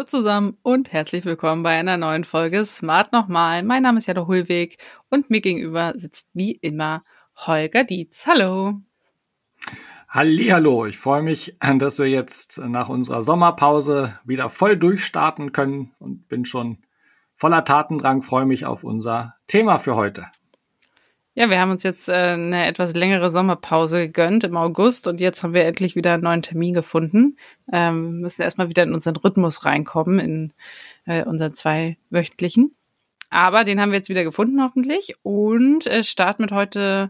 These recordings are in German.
zusammen und herzlich willkommen bei einer neuen Folge Smart nochmal. Mein Name ist Jana Hulweg und mir gegenüber sitzt wie immer Holger Dietz. Hallo. Hallihallo, ich freue mich, dass wir jetzt nach unserer Sommerpause wieder voll durchstarten können und bin schon voller Tatendrang, freue mich auf unser Thema für heute. Ja, wir haben uns jetzt eine etwas längere Sommerpause gegönnt im August und jetzt haben wir endlich wieder einen neuen Termin gefunden. Wir müssen erstmal wieder in unseren Rhythmus reinkommen, in unseren 2 wöchentlichen. Aber den haben wir jetzt wieder gefunden hoffentlich und starten heute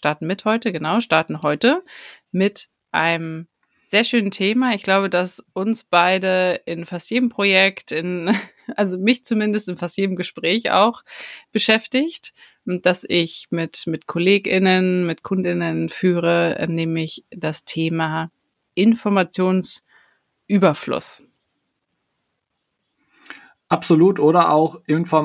mit einem sehr schönen Thema. Ich glaube, dass uns beide in fast jedem Projekt, also mich zumindest in fast jedem Gespräch auch beschäftigt, dass ich mit KollegInnen, mit KundInnen führe, nämlich das Thema Informationsüberfluss. Absolut, oder auch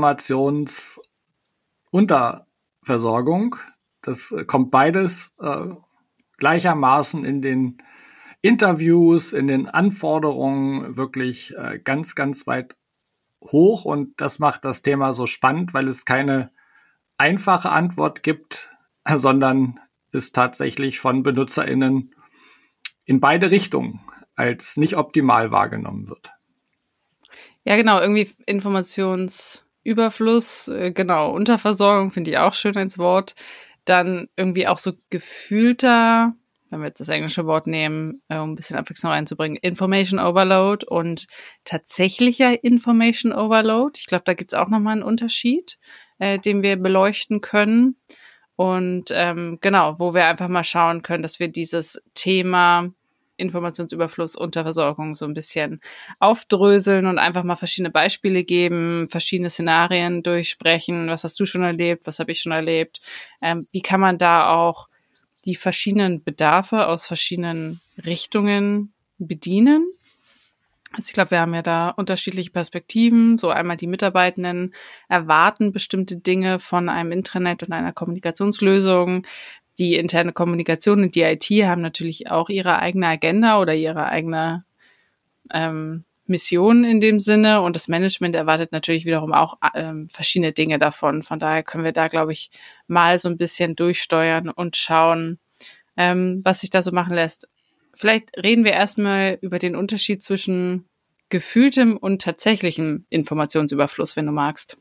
Informationsunterversorgung. Das kommt beides gleichermaßen in den Interviews, in den Anforderungen wirklich ganz, ganz weit hoch. Und das macht das Thema so spannend, weil es keine einfache Antwort gibt, sondern es tatsächlich von BenutzerInnen in beide Richtungen als nicht optimal wahrgenommen wird. Ja, genau, irgendwie Informationsüberfluss, genau, Unterversorgung finde ich auch schön als Wort. Dann irgendwie auch so gefühlter, wenn wir jetzt das englische Wort nehmen, um ein bisschen Abwechslung reinzubringen, Information Overload und tatsächlicher Information Overload. Ich glaube, da gibt's auch nochmal einen Unterschied, den wir beleuchten können. Und genau, wo wir einfach mal schauen können, dass wir dieses Thema Informationsüberfluss, Unterversorgung so ein bisschen aufdröseln und einfach mal verschiedene Beispiele geben, verschiedene Szenarien durchsprechen. Was hast du schon erlebt? Was habe ich schon erlebt? Wie kann man da auch die verschiedenen Bedarfe aus verschiedenen Richtungen bedienen? Also ich glaube, wir haben ja da unterschiedliche Perspektiven. So einmal die Mitarbeitenden erwarten bestimmte Dinge von einem Intranet und einer Kommunikationslösung. Die interne Kommunikation und die IT haben natürlich auch ihre eigene Agenda oder ihre eigene Mission in dem Sinne. Und das Management erwartet natürlich wiederum auch verschiedene Dinge davon. Von daher können wir da, glaube ich, mal so ein bisschen durchsteuern und schauen, was sich da so machen lässt. Vielleicht reden wir erstmal über den Unterschied zwischen gefühltem und tatsächlichem Informationsüberfluss, wenn du magst.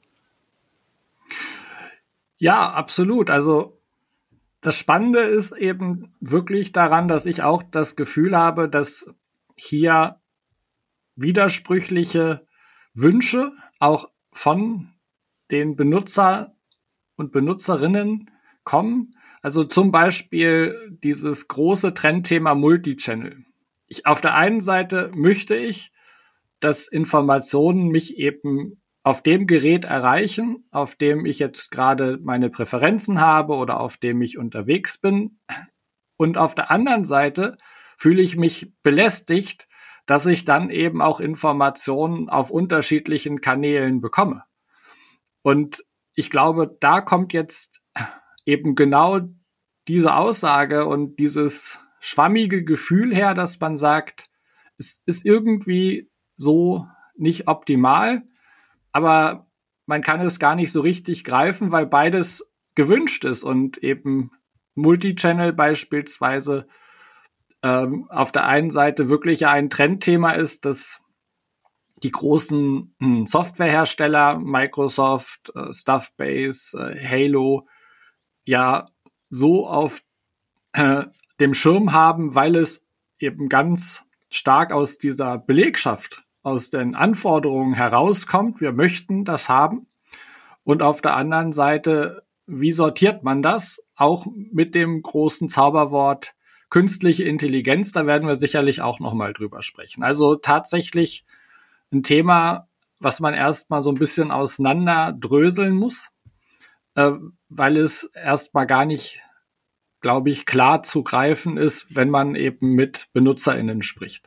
Ja, absolut. Also das Spannende ist eben wirklich daran, dass ich auch das Gefühl habe, dass hier widersprüchliche Wünsche auch von den Benutzer und Benutzerinnen kommen. Also zum Beispiel dieses große Trendthema Multichannel. Auf der einen Seite möchte ich, dass Informationen mich eben auf dem Gerät erreichen, auf dem ich jetzt gerade meine Präferenzen habe oder auf dem ich unterwegs bin. Und auf der anderen Seite fühle ich mich belästigt, dass ich dann eben auch Informationen auf unterschiedlichen Kanälen bekomme. Und ich glaube, da kommt jetzt eben genau diese Aussage und dieses schwammige Gefühl her, dass man sagt, es ist irgendwie so nicht optimal, aber man kann es gar nicht so richtig greifen, weil beides gewünscht ist und eben Multichannel beispielsweise auf der einen Seite wirklich ein Trendthema ist, dass die großen Softwarehersteller, Microsoft, Stuffbase, Halo, ja so auf dem Schirm haben, weil es eben ganz stark aus dieser Belegschaft, aus den Anforderungen herauskommt. Wir möchten das haben. Und auf der anderen Seite, wie sortiert man das? Auch mit dem großen Zauberwort künstliche Intelligenz, da werden wir sicherlich auch noch mal drüber sprechen. Also tatsächlich ein Thema, was man erstmal so ein bisschen auseinander dröseln muss, weil es erstmal gar nicht, glaube ich, klar zu greifen ist, wenn man eben mit BenutzerInnen spricht.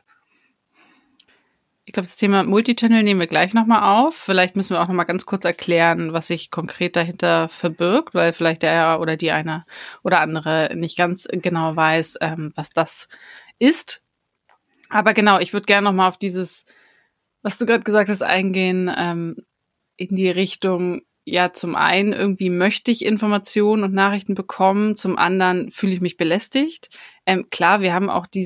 Ich glaube, das Thema Multichannel nehmen wir gleich nochmal auf. Vielleicht müssen wir auch nochmal ganz kurz erklären, was sich konkret dahinter verbirgt, weil vielleicht der oder die eine oder andere nicht ganz genau weiß, was das ist. Aber genau, ich würde gerne nochmal auf dieses was du gerade gesagt hast, eingehen in die Richtung, ja, zum einen irgendwie möchte ich Informationen und Nachrichten bekommen, zum anderen fühle ich mich belästigt. Klar, wir haben auch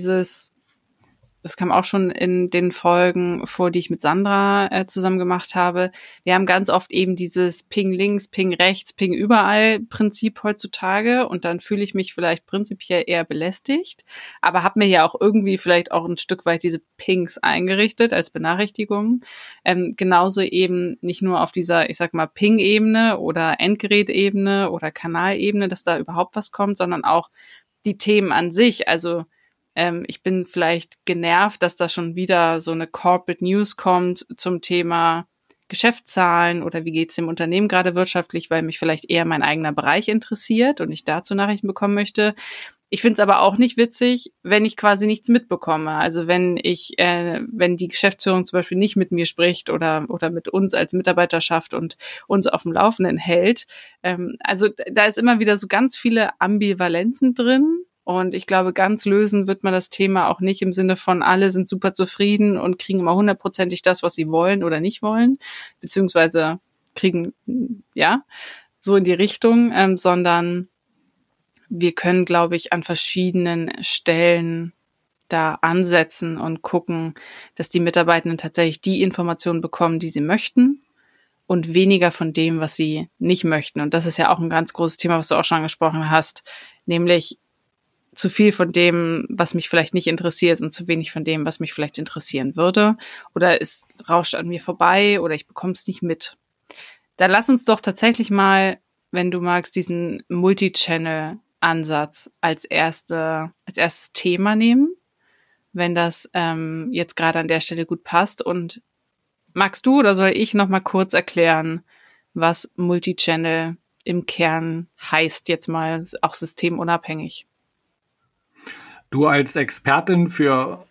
das kam auch schon in den Folgen vor, die ich mit Sandra zusammen gemacht habe. Wir haben ganz oft eben dieses Ping links, Ping rechts, Ping überall Prinzip heutzutage und dann fühle ich mich vielleicht prinzipiell eher belästigt, aber habe mir ja auch irgendwie vielleicht auch ein Stück weit diese Pings eingerichtet als Benachrichtigungen. Genauso eben nicht nur auf dieser, ich sag mal, Ping-Ebene oder Endgerätebene oder Kanalebene, dass da überhaupt was kommt, sondern auch die Themen an sich, also ich bin vielleicht genervt, dass da schon wieder so eine Corporate News kommt zum Thema Geschäftszahlen oder wie geht's dem Unternehmen gerade wirtschaftlich, weil mich vielleicht eher mein eigener Bereich interessiert und ich dazu Nachrichten bekommen möchte. Ich finde es aber auch nicht witzig, wenn ich quasi nichts mitbekomme. Also wenn die Geschäftsführung zum Beispiel nicht mit mir spricht oder mit uns als Mitarbeiterschaft und uns auf dem Laufenden hält. Also da ist immer wieder so ganz viele Ambivalenzen drin. Und ich glaube, ganz lösen wird man das Thema auch nicht im Sinne von, alle sind super zufrieden und kriegen immer 100%ig das, was sie wollen oder nicht wollen, beziehungsweise kriegen, ja, so in die Richtung, sondern wir können, glaube ich, an verschiedenen Stellen da ansetzen und gucken, dass die Mitarbeitenden tatsächlich die Informationen bekommen, die sie möchten und weniger von dem, was sie nicht möchten. Und das ist ja auch ein ganz großes Thema, was du auch schon angesprochen hast, nämlich zu viel von dem, was mich vielleicht nicht interessiert und zu wenig von dem, was mich vielleicht interessieren würde. Oder es rauscht an mir vorbei oder ich bekomme es nicht mit. Da lass uns doch tatsächlich mal, wenn du magst, diesen Multi-Channel-Ansatz als erstes Thema nehmen, wenn das jetzt gerade an der Stelle gut passt. Und magst du oder soll ich noch mal kurz erklären, was Multi-Channel im Kern heißt, jetzt mal auch systemunabhängig? Du als Expertin für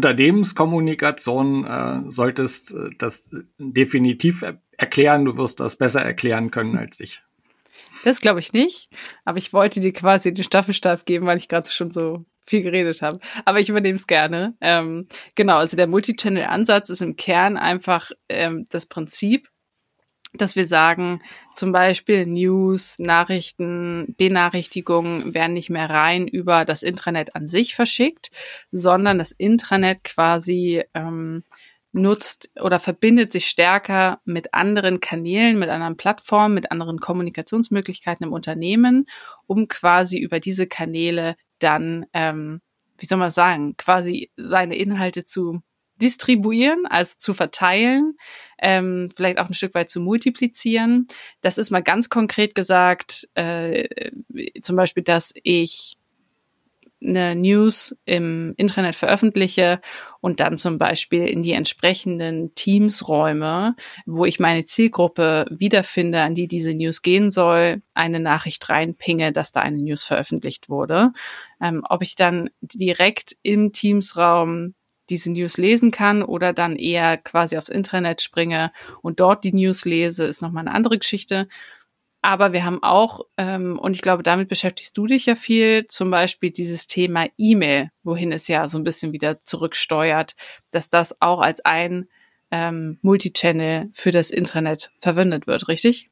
Unternehmenskommunikation solltest das definitiv erklären. Du wirst das besser erklären können als ich. Das glaube ich nicht, aber ich wollte dir quasi den Staffelstab geben, weil ich gerade schon so viel geredet habe. Aber ich übernehme es gerne. Genau, also der Multichannel-Ansatz ist im Kern einfach das Prinzip, dass wir sagen, zum Beispiel News, Nachrichten, Benachrichtigungen werden nicht mehr rein über das Intranet an sich verschickt, sondern das Intranet quasi nutzt oder verbindet sich stärker mit anderen Kanälen, mit anderen Plattformen, mit anderen Kommunikationsmöglichkeiten im Unternehmen, um quasi über diese Kanäle dann, wie soll man sagen, quasi seine Inhalte zu distribuieren, also zu verteilen, vielleicht auch ein Stück weit zu multiplizieren. Das ist mal ganz konkret gesagt, zum Beispiel, dass ich eine News im Intranet veröffentliche und dann zum Beispiel in die entsprechenden Teams-Räume, wo ich meine Zielgruppe wiederfinde, an die diese News gehen soll, eine Nachricht reinpinge, dass da eine News veröffentlicht wurde. Ob ich dann direkt im Teams-Raum diese News lesen kann oder dann eher quasi aufs Intranet springe und dort die News lese, ist nochmal eine andere Geschichte. Aber wir haben auch, und ich glaube, damit beschäftigst du dich ja viel, zum Beispiel dieses Thema E-Mail, wohin es ja so ein bisschen wieder zurücksteuert, dass das auch als ein Multichannel für das Intranet verwendet wird, richtig?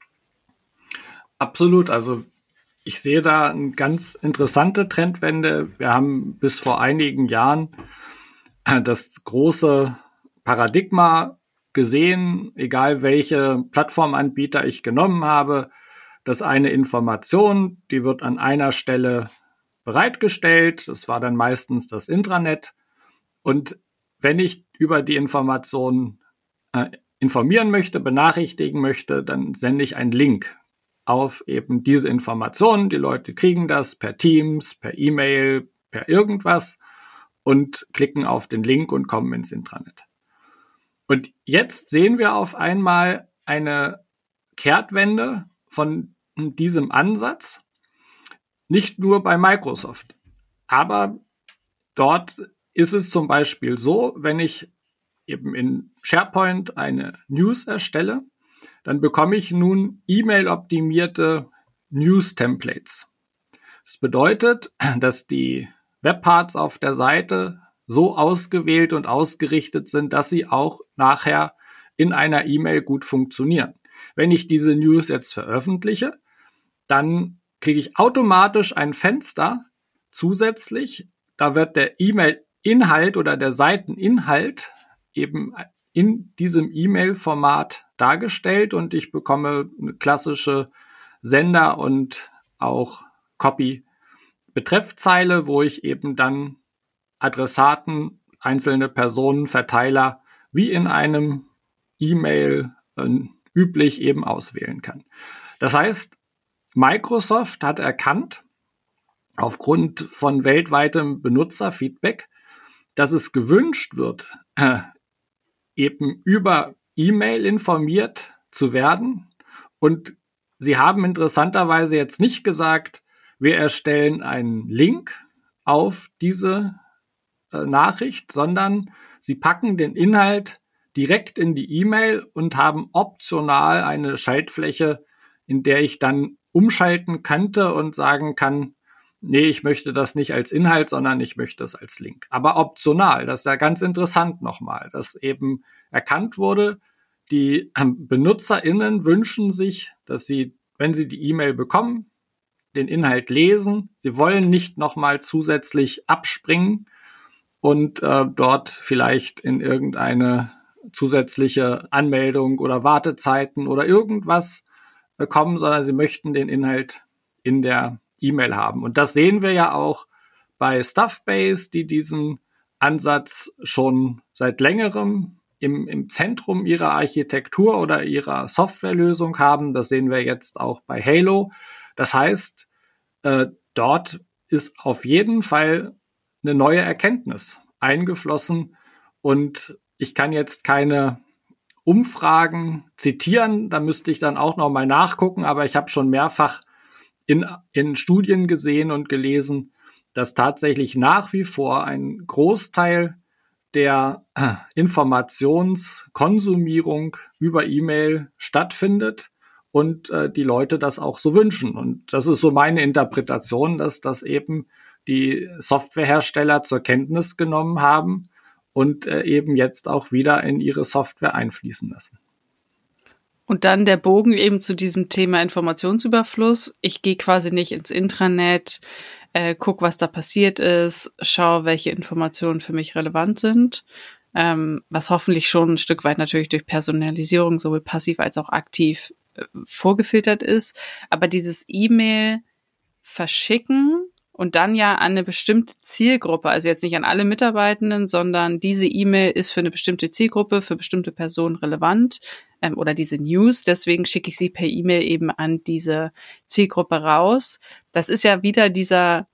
Absolut, also ich sehe da eine ganz interessante Trendwende. Wir haben bis vor einigen Jahren das große Paradigma gesehen, egal welche Plattformanbieter ich genommen habe, dass eine Information, die wird an einer Stelle bereitgestellt. Das war dann meistens das Intranet. Und wenn ich über die Information informieren möchte, benachrichtigen möchte, dann sende ich einen Link auf eben diese Informationen. Die Leute kriegen das per Teams, per E-Mail, per irgendwas und klicken auf den Link und kommen ins Intranet. Und jetzt sehen wir auf einmal eine Kehrtwende von diesem Ansatz, nicht nur bei Microsoft, aber dort ist es zum Beispiel so, wenn ich eben in SharePoint eine News erstelle, dann bekomme ich nun E-Mail-optimierte News-Templates. Das bedeutet, dass die Webparts auf der Seite so ausgewählt und ausgerichtet sind, dass sie auch nachher in einer E-Mail gut funktionieren. Wenn ich diese News jetzt veröffentliche, dann kriege ich automatisch ein Fenster zusätzlich. Da wird der E-Mail-Inhalt oder der Seiteninhalt eben in diesem E-Mail-Format dargestellt und ich bekomme eine klassische Sender- und auch Copy-Betreffzeile, wo ich eben dann Adressaten, einzelne Personen, Verteiler wie in einem E-Mail üblich eben auswählen kann. Das heißt, Microsoft hat erkannt, aufgrund von weltweitem Benutzerfeedback, dass es gewünscht wird, eben über E-Mail informiert zu werden. Und sie haben interessanterweise jetzt nicht gesagt, wir erstellen einen Link auf diese Nachricht, sondern sie packen den Inhalt direkt in die E-Mail und haben optional eine Schaltfläche, in der ich dann umschalten könnte und sagen kann, nee, ich möchte das nicht als Inhalt, sondern ich möchte es als Link. Aber optional, das ist ja ganz interessant nochmal, dass eben erkannt wurde, die BenutzerInnen wünschen sich, dass sie, wenn sie die E-Mail bekommen, den Inhalt lesen. Sie wollen nicht nochmal zusätzlich abspringen und dort vielleicht in irgendeine zusätzliche Anmeldung oder Wartezeiten oder irgendwas kommen, sondern sie möchten den Inhalt in der E-Mail haben. Und das sehen wir ja auch bei Stuffbase, die diesen Ansatz schon seit längerem im Zentrum ihrer Architektur oder ihrer Softwarelösung haben. Das sehen wir jetzt auch bei Halo. Das heißt, dort ist auf jeden Fall eine neue Erkenntnis eingeflossen und ich kann jetzt keine Umfragen zitieren, da müsste ich dann auch nochmal nachgucken, aber ich habe schon mehrfach in Studien gesehen und gelesen, dass tatsächlich nach wie vor ein Großteil der Informationskonsumierung über E-Mail stattfindet und die Leute das auch so wünschen. Und das ist so meine Interpretation, dass das eben die Softwarehersteller zur Kenntnis genommen haben und eben jetzt auch wieder in ihre Software einfließen lassen. Und dann der Bogen eben zu diesem Thema Informationsüberfluss. Ich gehe quasi nicht ins Intranet, guck, was da passiert ist, schau, welche Informationen für mich relevant sind, was hoffentlich schon ein Stück weit natürlich durch Personalisierung sowohl passiv als auch aktiv vorgefiltert ist. Aber dieses E-Mail verschicken und dann ja an eine bestimmte Zielgruppe, also jetzt nicht an alle Mitarbeitenden, sondern diese E-Mail ist für eine bestimmte Zielgruppe, für bestimmte Personen relevant, oder diese News, deswegen schicke ich sie per E-Mail eben an diese Zielgruppe raus. Das ist ja wieder dieser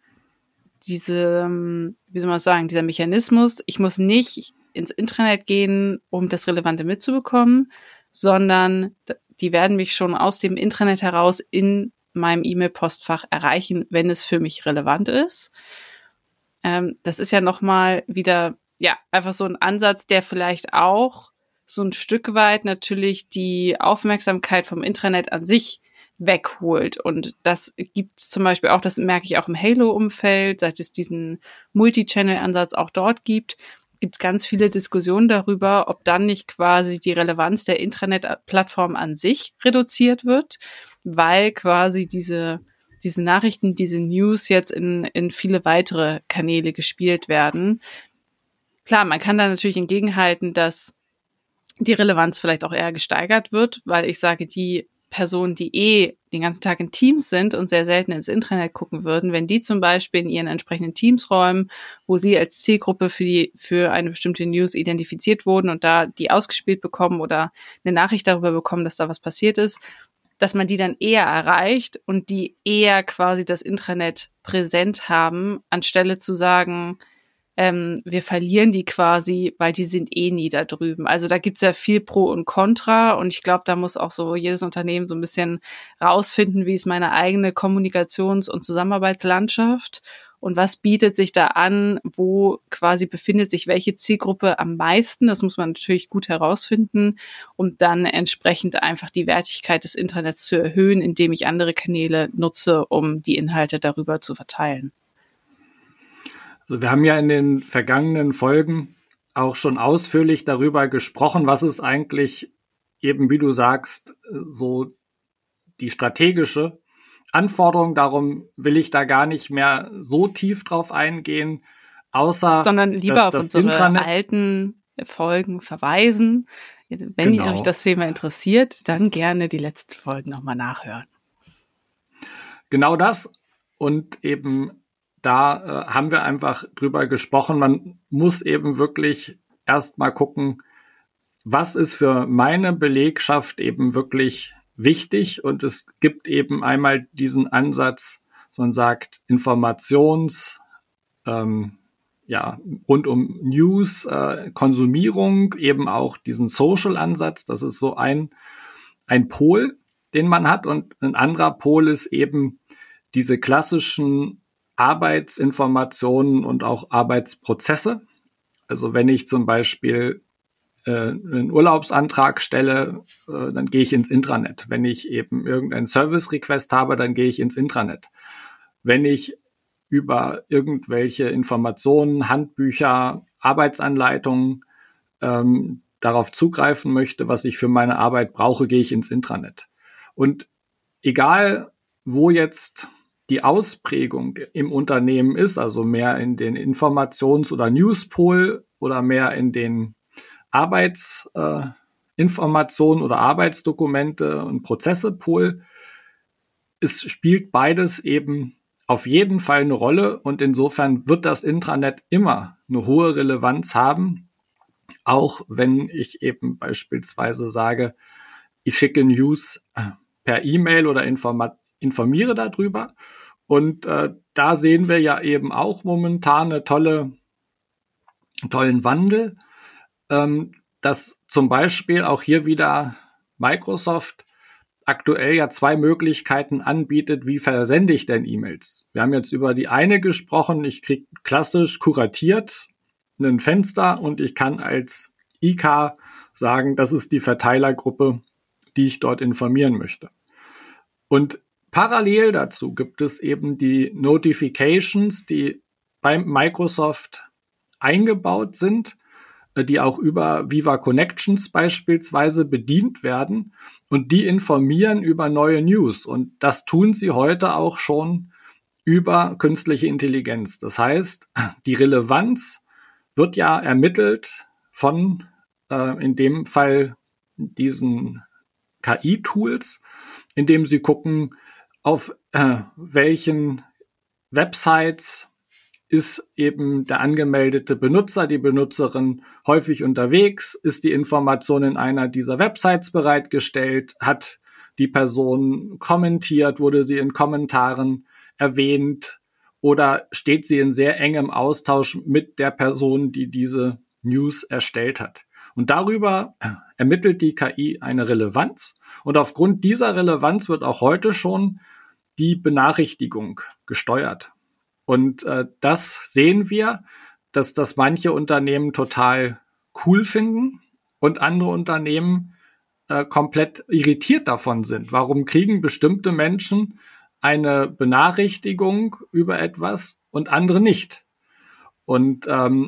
Mechanismus, ich muss nicht ins Intranet gehen, um das Relevante mitzubekommen, sondern die werden mich schon aus dem Intranet heraus in meinem E-Mail-Postfach erreichen, wenn es für mich relevant ist. Das ist ja nochmal wieder, ja, einfach so ein Ansatz, der vielleicht auch so ein Stück weit natürlich die Aufmerksamkeit vom Intranet an sich wegholt. Und das gibt es zum Beispiel auch, das merke ich auch im Halo-Umfeld, seit es diesen Multi-Channel-Ansatz auch dort gibt es ganz viele Diskussionen darüber, ob dann nicht quasi die Relevanz der Intranet-Plattform an sich reduziert wird, weil quasi diese Nachrichten, diese News jetzt in viele weitere Kanäle gespielt werden. Klar, man kann da natürlich entgegenhalten, dass die Relevanz vielleicht auch eher gesteigert wird, weil ich sage, die Personen, die den ganzen Tag in Teams sind und sehr selten ins Intranet gucken würden, wenn die zum Beispiel in ihren entsprechenden Teamsräumen, wo sie als Zielgruppe für eine bestimmte News identifiziert wurden und da die ausgespielt bekommen oder eine Nachricht darüber bekommen, dass da was passiert ist, dass man die dann eher erreicht und die eher quasi das Intranet präsent haben, anstelle zu sagen, wir verlieren die quasi, weil die sind eh nie da drüben. Also da gibt's ja viel Pro und Contra und ich glaube, da muss auch so jedes Unternehmen so ein bisschen rausfinden, wie ist meine eigene Kommunikations- und Zusammenarbeitslandschaft und was bietet sich da an, wo quasi befindet sich welche Zielgruppe am meisten. Das muss man natürlich gut herausfinden, um dann entsprechend einfach die Wertigkeit des Internets zu erhöhen, indem ich andere Kanäle nutze, um die Inhalte darüber zu verteilen. Also wir haben ja in den vergangenen Folgen auch schon ausführlich darüber gesprochen, was ist eigentlich eben, wie du sagst, so die strategische Anforderung. Darum will ich da gar nicht mehr so tief drauf eingehen, außer sondern lieber dass auf das unsere Intranet alten Folgen verweisen. Wenn genau. euch das Thema interessiert, dann gerne die letzten Folgen nochmal nachhören. Genau das. Und eben da haben wir einfach drüber gesprochen. Man muss eben wirklich erst mal gucken, was ist für meine Belegschaft eben wirklich wichtig. Und es gibt eben einmal diesen Ansatz, dass man sagt, rund um News, Konsumierung, eben auch diesen Social-Ansatz. Das ist so ein Pol, den man hat. Und ein anderer Pol ist eben diese klassischen Arbeitsinformationen und auch Arbeitsprozesse. Also wenn ich zum Beispiel einen Urlaubsantrag stelle, dann gehe ich ins Intranet. Wenn ich eben irgendeinen Service-Request habe, dann gehe ich ins Intranet. Wenn ich über irgendwelche Informationen, Handbücher, Arbeitsanleitungen darauf zugreifen möchte, was ich für meine Arbeit brauche, gehe ich ins Intranet. Und egal, wo jetzt die Ausprägung im Unternehmen ist, also mehr in den Informations- oder Newspol oder mehr in den Arbeitsinformationen oder Arbeitsdokumente und Prozessepol, es spielt beides eben auf jeden Fall eine Rolle und insofern wird das Intranet immer eine hohe Relevanz haben, auch wenn ich eben beispielsweise sage, ich schicke News per E-Mail oder informiere darüber. Und da sehen wir ja eben auch momentan einen tollen Wandel, dass zum Beispiel auch hier wieder Microsoft aktuell ja 2 Möglichkeiten anbietet, wie versende ich denn E-Mails. Wir haben jetzt über die eine gesprochen, ich kriege klassisch kuratiert ein Fenster und ich kann als IK sagen, das ist die Verteilergruppe, die ich dort informieren möchte. Und parallel dazu gibt es eben die Notifications, die beim Microsoft eingebaut sind, die auch über Viva Connections beispielsweise bedient werden und die informieren über neue News. Und das tun sie heute auch schon über künstliche Intelligenz. Das heißt, die Relevanz wird ja ermittelt von in dem Fall diesen KI-Tools, indem sie gucken, auf welchen Websites ist eben der angemeldete Benutzer, die Benutzerin häufig unterwegs, ist die Information in einer dieser Websites bereitgestellt, hat die Person kommentiert, wurde sie in Kommentaren erwähnt oder steht sie in sehr engem Austausch mit der Person, die diese News erstellt hat. Und darüber ermittelt die KI eine Relevanz. Und aufgrund dieser Relevanz wird auch heute schon die Benachrichtigung gesteuert. Und das sehen wir, dass das manche Unternehmen total cool finden und andere Unternehmen komplett irritiert davon sind. Warum kriegen bestimmte Menschen eine Benachrichtigung über etwas und andere nicht? Und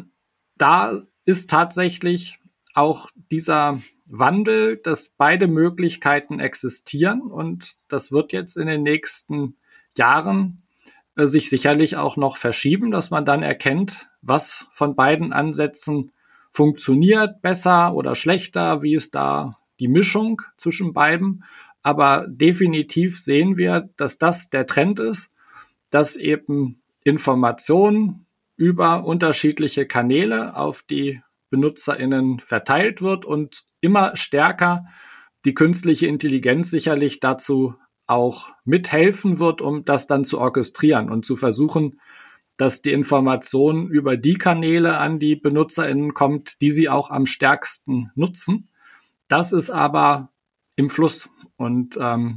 da ist tatsächlich auch dieser Wandel, dass beide Möglichkeiten existieren und das wird jetzt in den nächsten Jahren sich sicherlich auch noch verschieben, dass man dann erkennt, was von beiden Ansätzen funktioniert, besser oder schlechter, wie ist da die Mischung zwischen beiden. Aber definitiv sehen wir, dass das der Trend ist, dass eben Information über unterschiedliche Kanäle auf die BenutzerInnen verteilt wird und immer stärker die künstliche Intelligenz sicherlich dazu auch mithelfen wird, um das dann zu orchestrieren und zu versuchen, dass die Information über die Kanäle an die BenutzerInnen kommt, die sie auch am stärksten nutzen. Das ist aber im Fluss und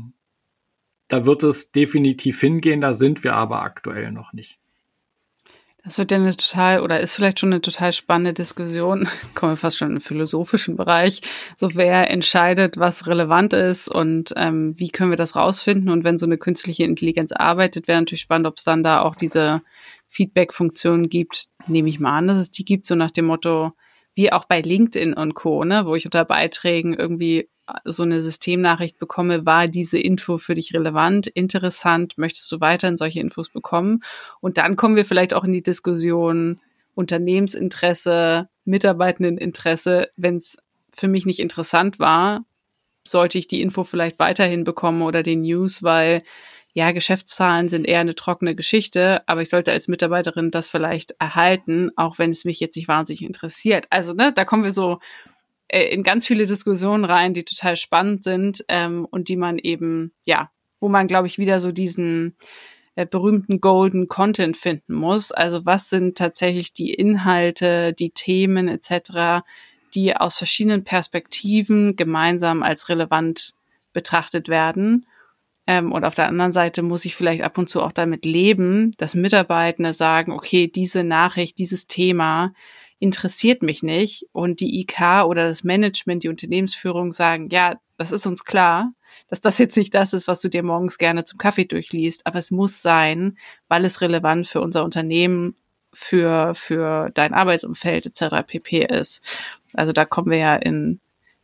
da wird es definitiv hingehen, da sind wir aber aktuell noch nicht. Das wird ja ist vielleicht schon eine total spannende Diskussion, kommen wir fast schon im philosophischen Bereich, so wer entscheidet, was relevant ist und wie können wir das rausfinden und wenn so eine künstliche Intelligenz arbeitet, wäre natürlich spannend, ob es dann da auch diese Feedback-Funktion gibt, nehme ich mal an, dass es die gibt, so nach dem Motto, wie auch bei LinkedIn und Co., ne, wo ich unter Beiträgen irgendwie so eine Systemnachricht bekomme, war diese Info für dich relevant, interessant, möchtest du weiterhin solche Infos bekommen? Und dann kommen wir vielleicht auch in die Diskussion Unternehmensinteresse, Mitarbeitendeninteresse. Wenn es für mich nicht interessant war, sollte ich die Info vielleicht weiterhin bekommen oder den News, weil ja, Geschäftszahlen sind eher eine trockene Geschichte, aber ich sollte als Mitarbeiterin das vielleicht erhalten, auch wenn es mich jetzt nicht wahnsinnig interessiert. Also, ne, da kommen wir so in ganz viele Diskussionen rein, die total spannend sind und die man eben, ja, wo man, glaube ich, wieder so diesen berühmten Golden Content finden muss. Also was sind tatsächlich die Inhalte, die Themen etc., die aus verschiedenen Perspektiven gemeinsam als relevant betrachtet werden. Und auf der anderen Seite muss ich vielleicht ab und zu auch damit leben, dass Mitarbeitende sagen, okay, diese Nachricht, dieses Thema interessiert mich nicht. Und die IK oder das Management, die Unternehmensführung sagen, ja, das ist uns klar, dass das jetzt nicht das ist, was du dir morgens gerne zum Kaffee durchliest, aber es muss sein, weil es relevant für unser Unternehmen, für dein Arbeitsumfeld etc. pp. Ist. Also da kommen wir ja in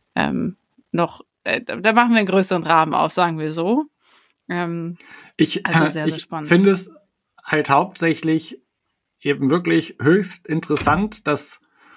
da machen wir einen größeren Rahmen auf, sagen wir so. Also sehr, sehr spannend. Ich finde es halt hauptsächlich eben wirklich höchst interessant, dass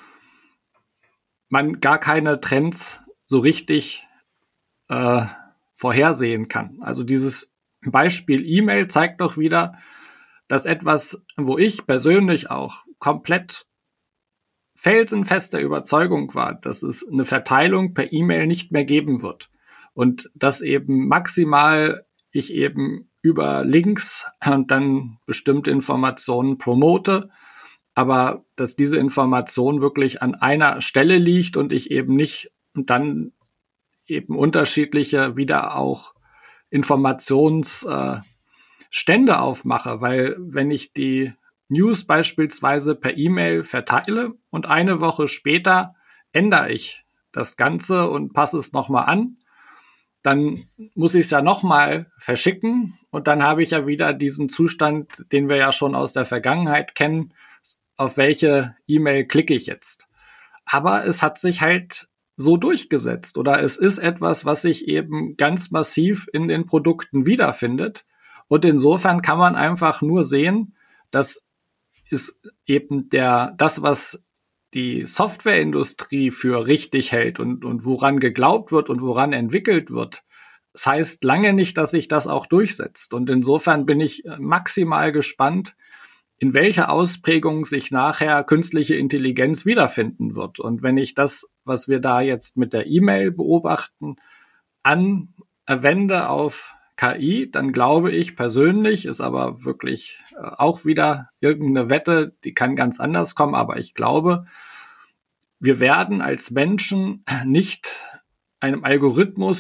man gar keine Trends so richtig vorhersehen kann. Also dieses Beispiel E-Mail zeigt doch wieder, dass etwas, wo ich persönlich auch komplett felsenfester Überzeugung war, dass es eine Verteilung per E-Mail nicht mehr geben wird. Und dass eben maximal ich eben über Links und dann bestimmte Informationen promote, aber dass diese Information wirklich an einer Stelle liegt und ich eben nicht und dann eben unterschiedliche wieder auch Informationsstände aufmache, weil wenn ich die News beispielsweise per E-Mail verteile und eine Woche später ändere ich das Ganze und passe es nochmal an, dann muss ich es ja nochmal verschicken und dann habe ich ja wieder diesen Zustand, den wir ja schon aus der Vergangenheit kennen, auf welche E-Mail klicke ich jetzt. Aber es hat sich halt so durchgesetzt oder es ist etwas, was sich eben ganz massiv in den Produkten wiederfindet. Und insofern kann man einfach nur sehen, dass ist eben das, was die Softwareindustrie für richtig hält und woran geglaubt wird und woran entwickelt wird. Das heißt lange nicht, dass sich das auch durchsetzt. Und insofern bin ich maximal gespannt, in welcher Ausprägung sich nachher künstliche Intelligenz wiederfinden wird. Und wenn ich das, was wir da jetzt mit der E-Mail beobachten, anwende auf KI, dann glaube ich persönlich, ist aber wirklich auch wieder irgendeine Wette, die kann ganz anders kommen, aber ich glaube, wir werden als Menschen nicht einem Algorithmus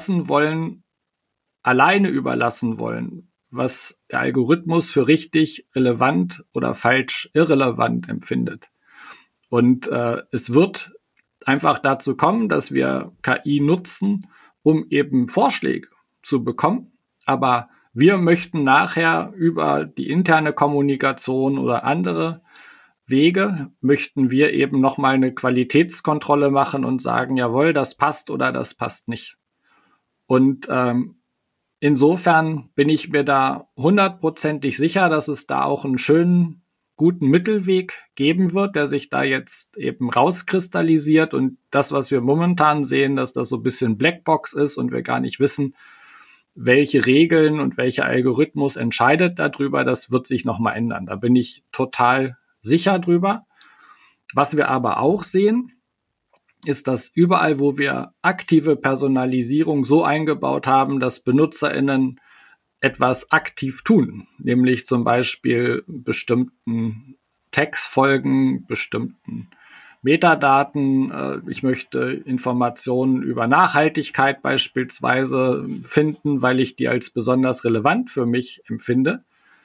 alleine überlassen wollen, was der Algorithmus für richtig relevant oder falsch irrelevant empfindet. Und es wird einfach dazu kommen, dass wir KI nutzen, um eben Vorschläge zu bekommen. Aber wir möchten nachher über die interne Kommunikation oder andere Wege, möchten wir eben nochmal eine Qualitätskontrolle machen und sagen, jawohl, das passt oder das passt nicht. Und insofern bin ich mir da 100%ig sicher, dass es da auch einen schönen, guten Mittelweg geben wird, der sich da jetzt eben rauskristallisiert. Und das, was wir momentan sehen, dass das so ein bisschen Blackbox ist und wir gar nicht wissen, welche Regeln und welcher Algorithmus entscheidet darüber, das wird sich nochmal ändern. Da bin ich total sicher drüber. Was wir aber auch sehen, ist, dass überall, wo wir aktive Personalisierung so eingebaut haben, dass BenutzerInnen etwas aktiv tun, nämlich zum Beispiel bestimmten Tags folgen, bestimmten Metadaten. Ich möchte Informationen über Nachhaltigkeit beispielsweise finden, weil ich die als besonders relevant für mich empfinde.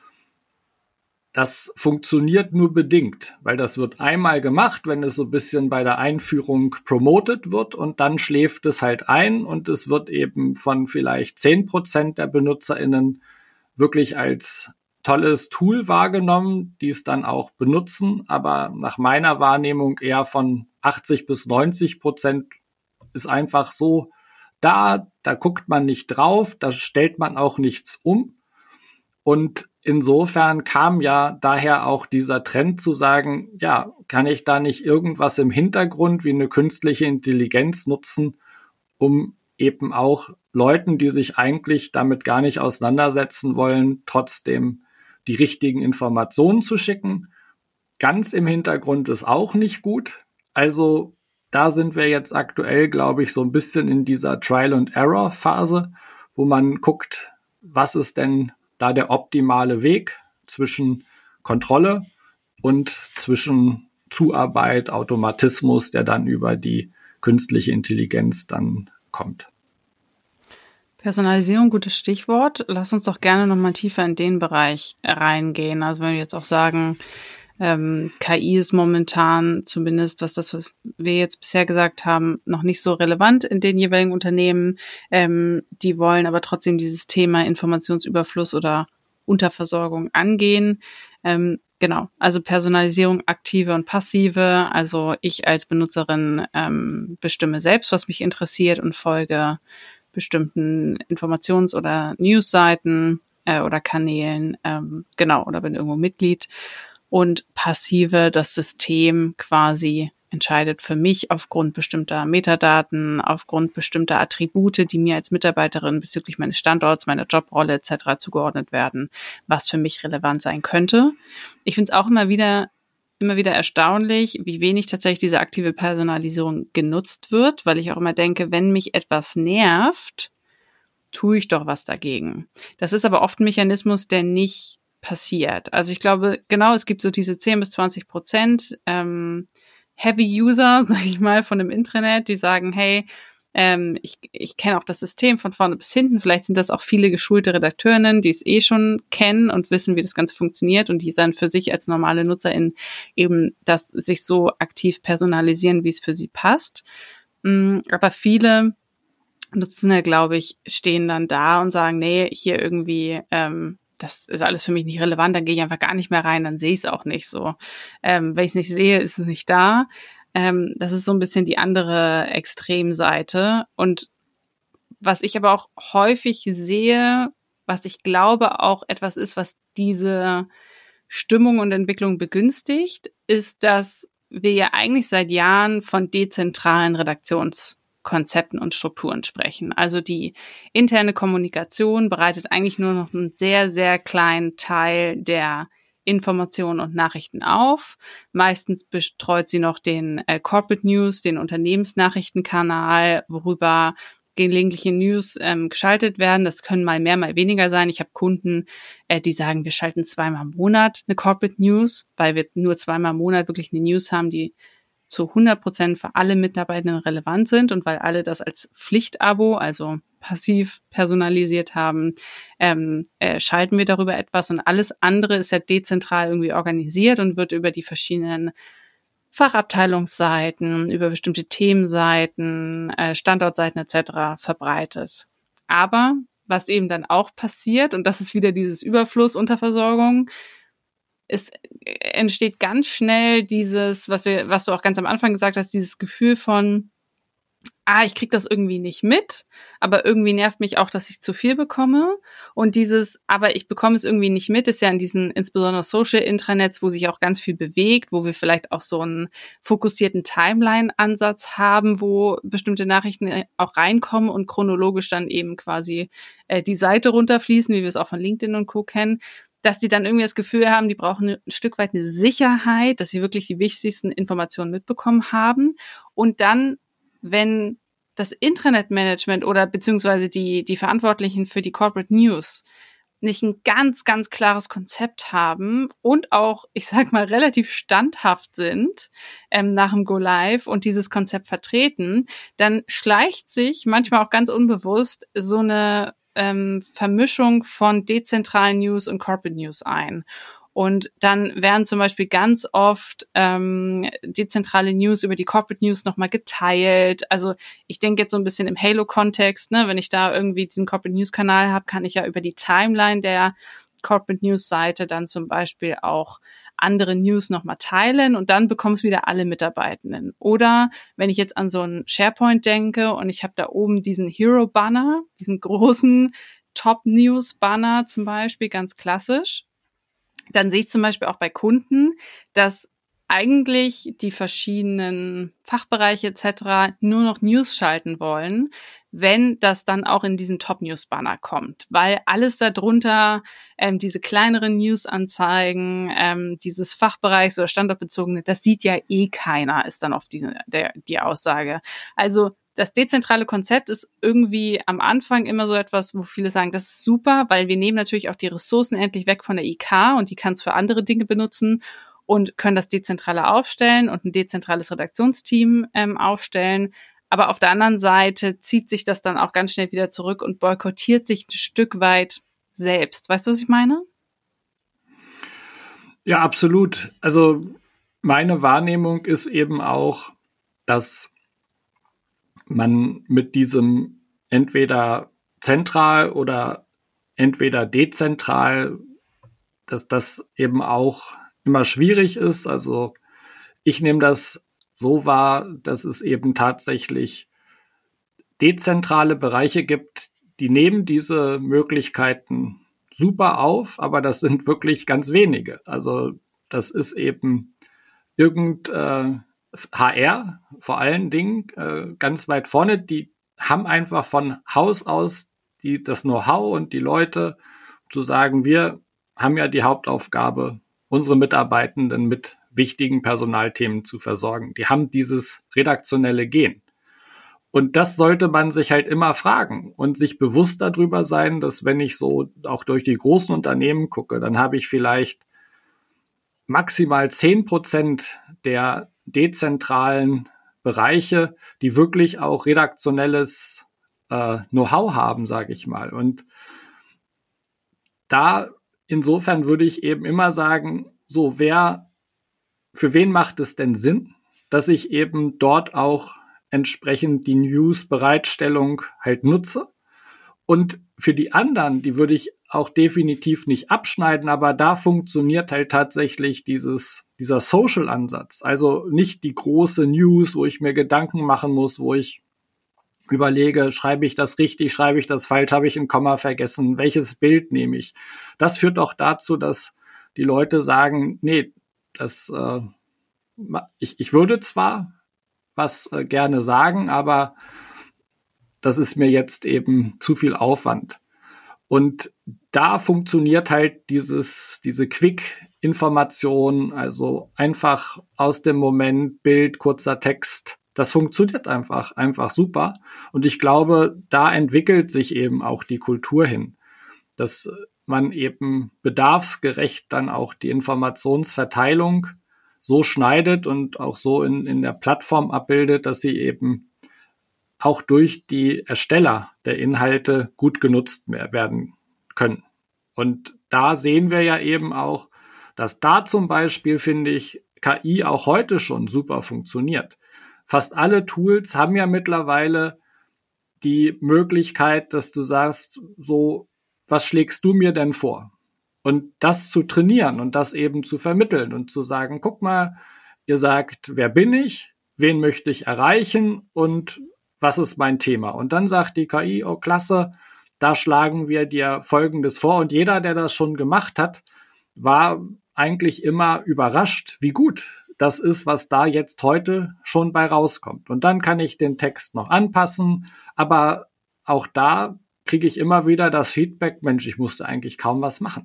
Das funktioniert nur bedingt, weil das wird einmal gemacht, wenn es so ein bisschen bei der Einführung promotet wird und dann schläft es halt ein und es wird eben von vielleicht 10% der BenutzerInnen wirklich als tolles Tool wahrgenommen, die es dann auch benutzen, aber nach meiner Wahrnehmung eher von 80-90% ist einfach so da guckt man nicht drauf, da stellt man auch nichts um. Und insofern kam ja daher auch dieser Trend zu sagen, ja, kann ich da nicht irgendwas im Hintergrund wie eine künstliche Intelligenz nutzen, um eben auch Leuten, die sich eigentlich damit gar nicht auseinandersetzen wollen, trotzdem die richtigen Informationen zu schicken. Ganz im Hintergrund ist auch nicht gut. Also da sind wir jetzt aktuell, glaube ich, so ein bisschen in dieser Trial-and-Error-Phase, wo man guckt, was ist denn da der optimale Weg zwischen Kontrolle und zwischen Zuarbeit, Automatismus, der dann über die künstliche Intelligenz dann kommt. Personalisierung, gutes Stichwort. Lass uns doch gerne nochmal tiefer in den Bereich reingehen. Also wenn wir jetzt auch sagen, KI ist momentan zumindest, was wir jetzt bisher gesagt haben, noch nicht so relevant in den jeweiligen Unternehmen. Die wollen aber trotzdem dieses Thema Informationsüberfluss oder Unterversorgung angehen. Genau, also Personalisierung, aktive und passive. Also ich als Benutzerin bestimme selbst, was mich interessiert und folge bestimmten Informations- oder Newsseiten oder Kanälen, genau, oder bin irgendwo Mitglied. Und passive, das System quasi entscheidet für mich aufgrund bestimmter Metadaten, aufgrund bestimmter Attribute, die mir als Mitarbeiterin bezüglich meines Standorts, meiner Jobrolle etc. zugeordnet werden, was für mich relevant sein könnte. Ich finde es auch immer wieder erstaunlich, wie wenig tatsächlich diese aktive Personalisierung genutzt wird, weil ich auch immer denke, wenn mich etwas nervt, tue ich doch was dagegen. Das ist aber oft ein Mechanismus, der nicht passiert. Also ich glaube, genau, es gibt so diese 10-20% Heavy-User, sage ich mal, von dem Intranet, die sagen, hey, ich kenne auch das System von vorne bis hinten. Vielleicht sind das auch viele geschulte Redakteurinnen, die es schon kennen und wissen, wie das Ganze funktioniert und die dann für sich als normale NutzerInnen eben das sich so aktiv personalisieren, wie es für sie passt. Aber viele Nutzende, glaube ich, stehen dann da und sagen, nee, hier irgendwie das ist alles für mich nicht relevant, dann gehe ich einfach gar nicht mehr rein, dann sehe ich es auch nicht so. Wenn ich es nicht sehe, ist es nicht da. Das ist so ein bisschen die andere Extremseite. Und was ich aber auch häufig sehe, was ich glaube auch etwas ist, was diese Stimmung und Entwicklung begünstigt, ist, dass wir ja eigentlich seit Jahren von dezentralen Redaktionskonzepten und Strukturen sprechen. Also die interne Kommunikation bereitet eigentlich nur noch einen sehr, sehr kleinen Teil der Informationen und Nachrichten auf. Meistens betreut sie noch den Corporate News, den Unternehmensnachrichtenkanal, worüber gelegentliche News geschaltet werden. Das können mal mehr, mal weniger sein. Ich habe Kunden, die sagen, wir schalten 2-mal im Monat eine Corporate News, weil wir nur 2-mal im Monat wirklich eine News haben, die zu 100% für alle Mitarbeitenden relevant sind und weil alle das als Pflichtabo, also passiv personalisiert haben, schalten wir darüber etwas und alles andere ist ja dezentral irgendwie organisiert und wird über die verschiedenen Fachabteilungsseiten, über bestimmte Themenseiten, Standortseiten etc. verbreitet. Aber was eben dann auch passiert, und das ist wieder dieses Überfluss, Unterversorgung, es entsteht ganz schnell dieses, was du auch ganz am Anfang gesagt hast, dieses Gefühl von, ich krieg das irgendwie nicht mit, aber irgendwie nervt mich auch, dass ich zu viel bekomme. Und dieses, aber ich bekomme es irgendwie nicht mit, ist ja in diesen insbesondere Social-Intranets, wo sich auch ganz viel bewegt, wo wir vielleicht auch so einen fokussierten Timeline-Ansatz haben, wo bestimmte Nachrichten auch reinkommen und chronologisch dann eben quasi die Seite runterfließen, wie wir es auch von LinkedIn und Co. kennen, dass die dann irgendwie das Gefühl haben, die brauchen ein Stück weit eine Sicherheit, dass sie wirklich die wichtigsten Informationen mitbekommen haben. Und dann, wenn das Intranet-Management oder beziehungsweise die Verantwortlichen für die Corporate News nicht ein ganz, ganz klares Konzept haben und auch, ich sag mal, relativ standhaft sind nach dem Go Live und dieses Konzept vertreten, dann schleicht sich manchmal auch ganz unbewusst so eine Vermischung von dezentralen News und Corporate News ein. Und dann werden zum Beispiel ganz oft dezentrale News über die Corporate News nochmal geteilt. Also ich denke jetzt so ein bisschen im Halo-Kontext, ne? Wenn ich da irgendwie diesen Corporate News-Kanal habe, kann ich ja über die Timeline der Corporate News Seite dann zum Beispiel auch andere News nochmal teilen und dann bekommen es wieder alle Mitarbeitenden. Oder wenn ich jetzt an so einen SharePoint denke und ich habe da oben diesen Hero-Banner, diesen großen Top-News-Banner zum Beispiel, ganz klassisch, dann sehe ich zum Beispiel auch bei Kunden, dass eigentlich die verschiedenen Fachbereiche etc. nur noch News schalten wollen, wenn das dann auch in diesen Top-News-Banner kommt. Weil alles darunter, diese kleineren News-Anzeigen, dieses Fachbereichs- oder standortbezogene, das sieht ja eh keiner, ist dann oft die Aussage. Also das dezentrale Konzept ist irgendwie am Anfang immer so etwas, wo viele sagen, das ist super, weil wir nehmen natürlich auch die Ressourcen endlich weg von der IK und die kann es für andere Dinge benutzen und können das dezentraler aufstellen und ein dezentrales Redaktionsteam aufstellen. Aber auf der anderen Seite zieht sich das dann auch ganz schnell wieder zurück und boykottiert sich ein Stück weit selbst. Weißt du, was ich meine? Ja, absolut. Also meine Wahrnehmung ist eben auch, dass man mit diesem entweder zentral oder entweder dezentral, dass das eben auch immer schwierig ist. Also ich nehme das so wahr, dass es eben tatsächlich dezentrale Bereiche gibt, die nehmen diese Möglichkeiten super auf, aber das sind wirklich ganz wenige. Also das ist eben HR vor allen Dingen ganz weit vorne. Die haben einfach von Haus aus das Know-how und die Leute zu sagen, wir haben ja die Hauptaufgabe, unsere Mitarbeitenden mit wichtigen Personalthemen zu versorgen. Die haben dieses redaktionelle Gen. Und das sollte man sich halt immer fragen und sich bewusst darüber sein, dass wenn ich so auch durch die großen Unternehmen gucke, dann habe ich vielleicht maximal 10% der dezentralen Bereiche, die wirklich auch redaktionelles Know-how haben, sage ich mal. Und da insofern würde ich eben immer sagen, so für wen macht es denn Sinn, dass ich eben dort auch entsprechend die News-Bereitstellung halt nutze. Und für die anderen, die würde ich auch definitiv nicht abschneiden, aber da funktioniert halt tatsächlich dieser Social-Ansatz. Also nicht die große News, wo ich mir Gedanken machen muss, wo ich überlege, schreibe ich das richtig, schreibe ich das falsch, habe ich ein Komma vergessen, welches Bild nehme ich. Das führt auch dazu, dass die Leute sagen, nee, ich würde zwar was gerne sagen, aber das ist mir jetzt eben zu viel Aufwand. Und da funktioniert halt diese Quick-Information, also einfach aus dem Moment, Bild, kurzer Text, das funktioniert einfach super. Und ich glaube, da entwickelt sich eben auch die Kultur hin, dass man eben bedarfsgerecht dann auch die Informationsverteilung so schneidet und auch so in der Plattform abbildet, dass sie eben auch durch die Ersteller der Inhalte gut genutzt werden können. Und da sehen wir ja eben auch, dass da zum Beispiel, finde ich, KI auch heute schon super funktioniert. Fast alle Tools haben ja mittlerweile die Möglichkeit, dass du sagst, so, was schlägst du mir denn vor? Und das zu trainieren und das eben zu vermitteln und zu sagen, guck mal, ihr sagt, wer bin ich, wen möchte ich erreichen und was ist mein Thema? Und dann sagt die KI, oh klasse, da schlagen wir dir Folgendes vor. Und jeder, der das schon gemacht hat, war eigentlich immer überrascht, wie gut das ist, was da jetzt heute schon bei rauskommt. Und dann kann ich den Text noch anpassen, aber auch da kriege ich immer wieder das Feedback, Mensch, ich musste eigentlich kaum was machen.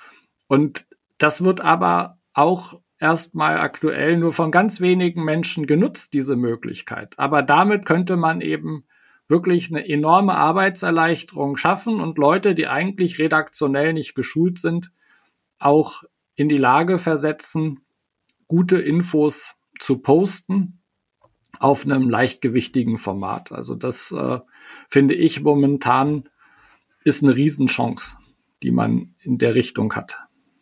Und das wird aber auch erstmal aktuell nur von ganz wenigen Menschen genutzt, diese Möglichkeit. Aber damit könnte man eben wirklich eine enorme Arbeitserleichterung schaffen und Leute, die eigentlich redaktionell nicht geschult sind, auch in die Lage versetzen, gute Infos zu posten auf einem leichtgewichtigen Format. Also das finde ich momentan ist eine Riesenchance, die man in der Richtung hat.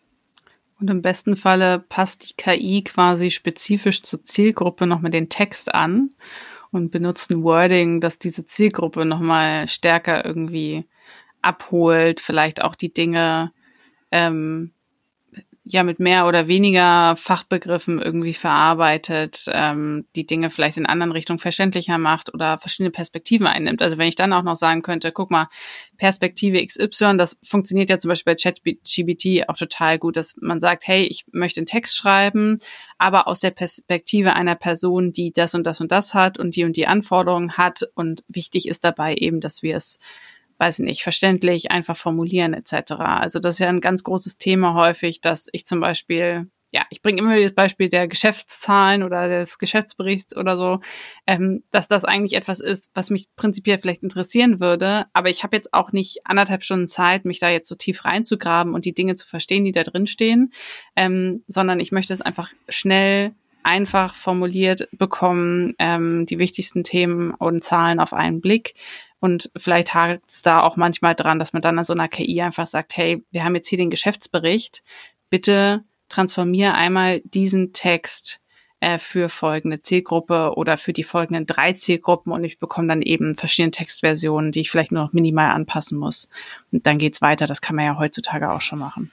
Und im besten Falle passt die KI quasi spezifisch zur Zielgruppe nochmal den Text an und benutzt ein Wording, das diese Zielgruppe nochmal stärker irgendwie abholt, vielleicht auch die Dinge ja mit mehr oder weniger Fachbegriffen irgendwie verarbeitet, die Dinge vielleicht in anderen Richtungen verständlicher macht oder verschiedene Perspektiven einnimmt. Also wenn ich dann auch noch sagen könnte, guck mal, Perspektive XY, das funktioniert ja zum Beispiel bei ChatGPT auch total gut, dass man sagt, hey, ich möchte einen Text schreiben, aber aus der Perspektive einer Person, die das und das hat und die Anforderungen hat, und wichtig ist dabei eben, dass wir es, weiß ich nicht, verständlich, einfach formulieren etc. Also das ist ja ein ganz großes Thema häufig, dass ich zum Beispiel, ja, ich bringe immer wieder das Beispiel der Geschäftszahlen oder des Geschäftsberichts oder so, dass das eigentlich etwas ist, was mich prinzipiell vielleicht interessieren würde, aber ich habe jetzt auch nicht 1,5 Stunden Zeit, mich da jetzt so tief reinzugraben und die Dinge zu verstehen, die da drin stehen, sondern ich möchte es einfach schnell, einfach formuliert bekommen, die wichtigsten Themen und Zahlen auf einen Blick. Und vielleicht hakt es da auch manchmal dran, dass man dann an so einer KI einfach sagt, hey, wir haben jetzt hier den Geschäftsbericht, bitte transformier einmal diesen Text für folgende Zielgruppe oder für die folgenden 3 Zielgruppen, und ich bekomme dann eben verschiedene Textversionen, die ich vielleicht nur noch minimal anpassen muss. Und dann geht's weiter. Das kann man ja heutzutage auch schon machen.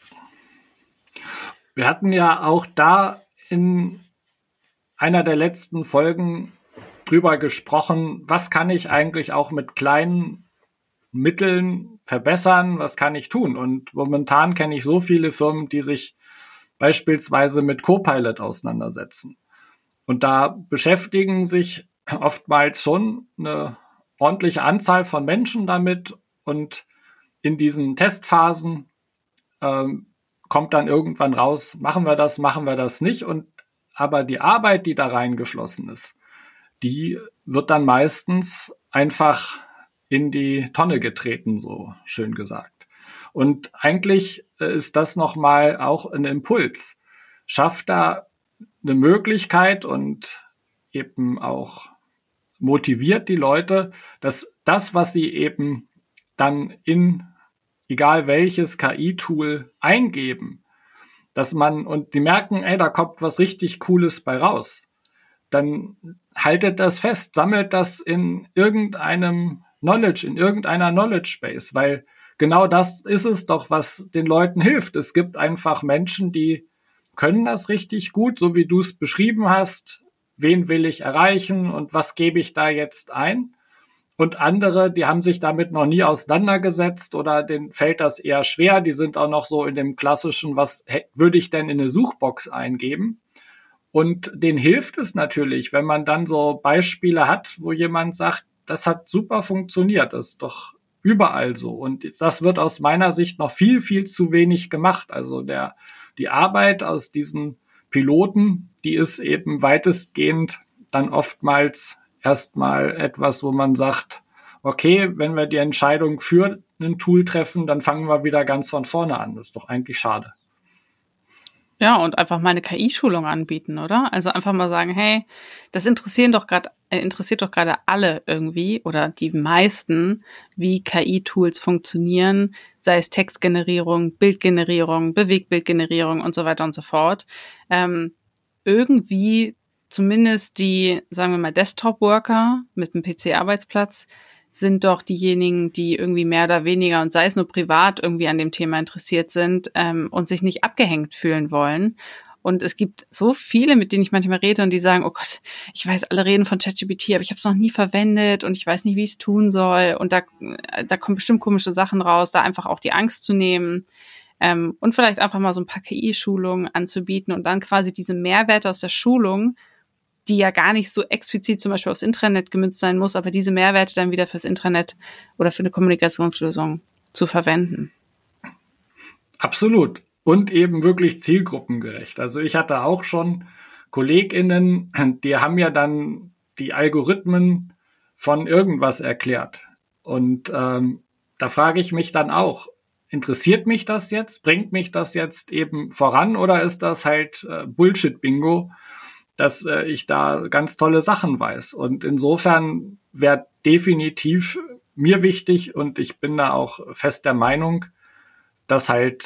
Wir hatten ja auch da in einer der letzten Folgen drüber gesprochen, was kann ich eigentlich auch mit kleinen Mitteln verbessern, was kann ich tun? Und momentan kenne ich so viele Firmen, die sich beispielsweise mit Copilot auseinandersetzen. Und da beschäftigen sich oftmals schon eine ordentliche Anzahl von Menschen damit, und in diesen Testphasen kommt dann irgendwann raus, machen wir das nicht, und aber die Arbeit, die da reingeflossen ist, die wird dann meistens einfach in die Tonne getreten, so schön gesagt. Und eigentlich ist das nochmal auch ein Impuls. Schafft da eine Möglichkeit und eben auch motiviert die Leute, dass das, was sie eben dann in egal welches KI-Tool eingeben, dass man, und die merken, ey, da kommt was richtig Cooles bei raus, dann haltet das fest, sammelt das in irgendeinem Knowledge, in irgendeiner Knowledge Base, weil genau das ist es doch, was den Leuten hilft. Es gibt einfach Menschen, die können das richtig gut, so wie du es beschrieben hast. Wen will ich erreichen und was gebe ich da jetzt ein? Und andere, die haben sich damit noch nie auseinandergesetzt oder denen fällt das eher schwer. Die sind auch noch so in dem klassischen, was würde ich denn in eine Suchbox eingeben? Und denen hilft es natürlich, wenn man dann so Beispiele hat, wo jemand sagt, das hat super funktioniert, das ist doch überall so. Und das wird aus meiner Sicht noch viel, viel zu wenig gemacht. Also die Arbeit aus diesen Piloten, die ist eben weitestgehend dann oftmals erstmal etwas, wo man sagt, okay, wenn wir die Entscheidung für ein Tool treffen, dann fangen wir wieder ganz von vorne an. Das ist doch eigentlich schade. Ja, und einfach mal eine KI-Schulung anbieten, oder? Also einfach mal sagen, hey, das interessiert doch gerade alle irgendwie oder die meisten, wie KI-Tools funktionieren, sei es Textgenerierung, Bildgenerierung, Bewegbildgenerierung und so weiter und so fort. Irgendwie zumindest die, sagen wir mal, Desktop-Worker mit einem PC-Arbeitsplatz sind doch diejenigen, die irgendwie mehr oder weniger, und sei es nur privat, irgendwie an dem Thema interessiert sind und sich nicht abgehängt fühlen wollen. Und es gibt so viele, mit denen ich manchmal rede, und die sagen, oh Gott, ich weiß, alle reden von ChatGPT, aber ich habe es noch nie verwendet und ich weiß nicht, wie ich es tun soll. Und da kommen bestimmt komische Sachen raus, da einfach auch die Angst zu nehmen und vielleicht einfach mal so ein paar KI-Schulungen anzubieten und dann quasi diese Mehrwerte aus der Schulung, die ja gar nicht so explizit zum Beispiel aufs Intranet gemünzt sein muss, aber diese Mehrwerte dann wieder fürs Intranet oder für eine Kommunikationslösung zu verwenden. Absolut. Und eben wirklich zielgruppengerecht. Also ich hatte auch schon KollegInnen, die haben ja dann die Algorithmen von irgendwas erklärt. Und da frage ich mich dann auch, interessiert mich das jetzt? Bringt mich das jetzt eben voran? Oder ist das halt Bullshit-Bingo, dass ich da ganz tolle Sachen weiß? Und insofern wäre definitiv mir wichtig, und ich bin da auch fest der Meinung, dass halt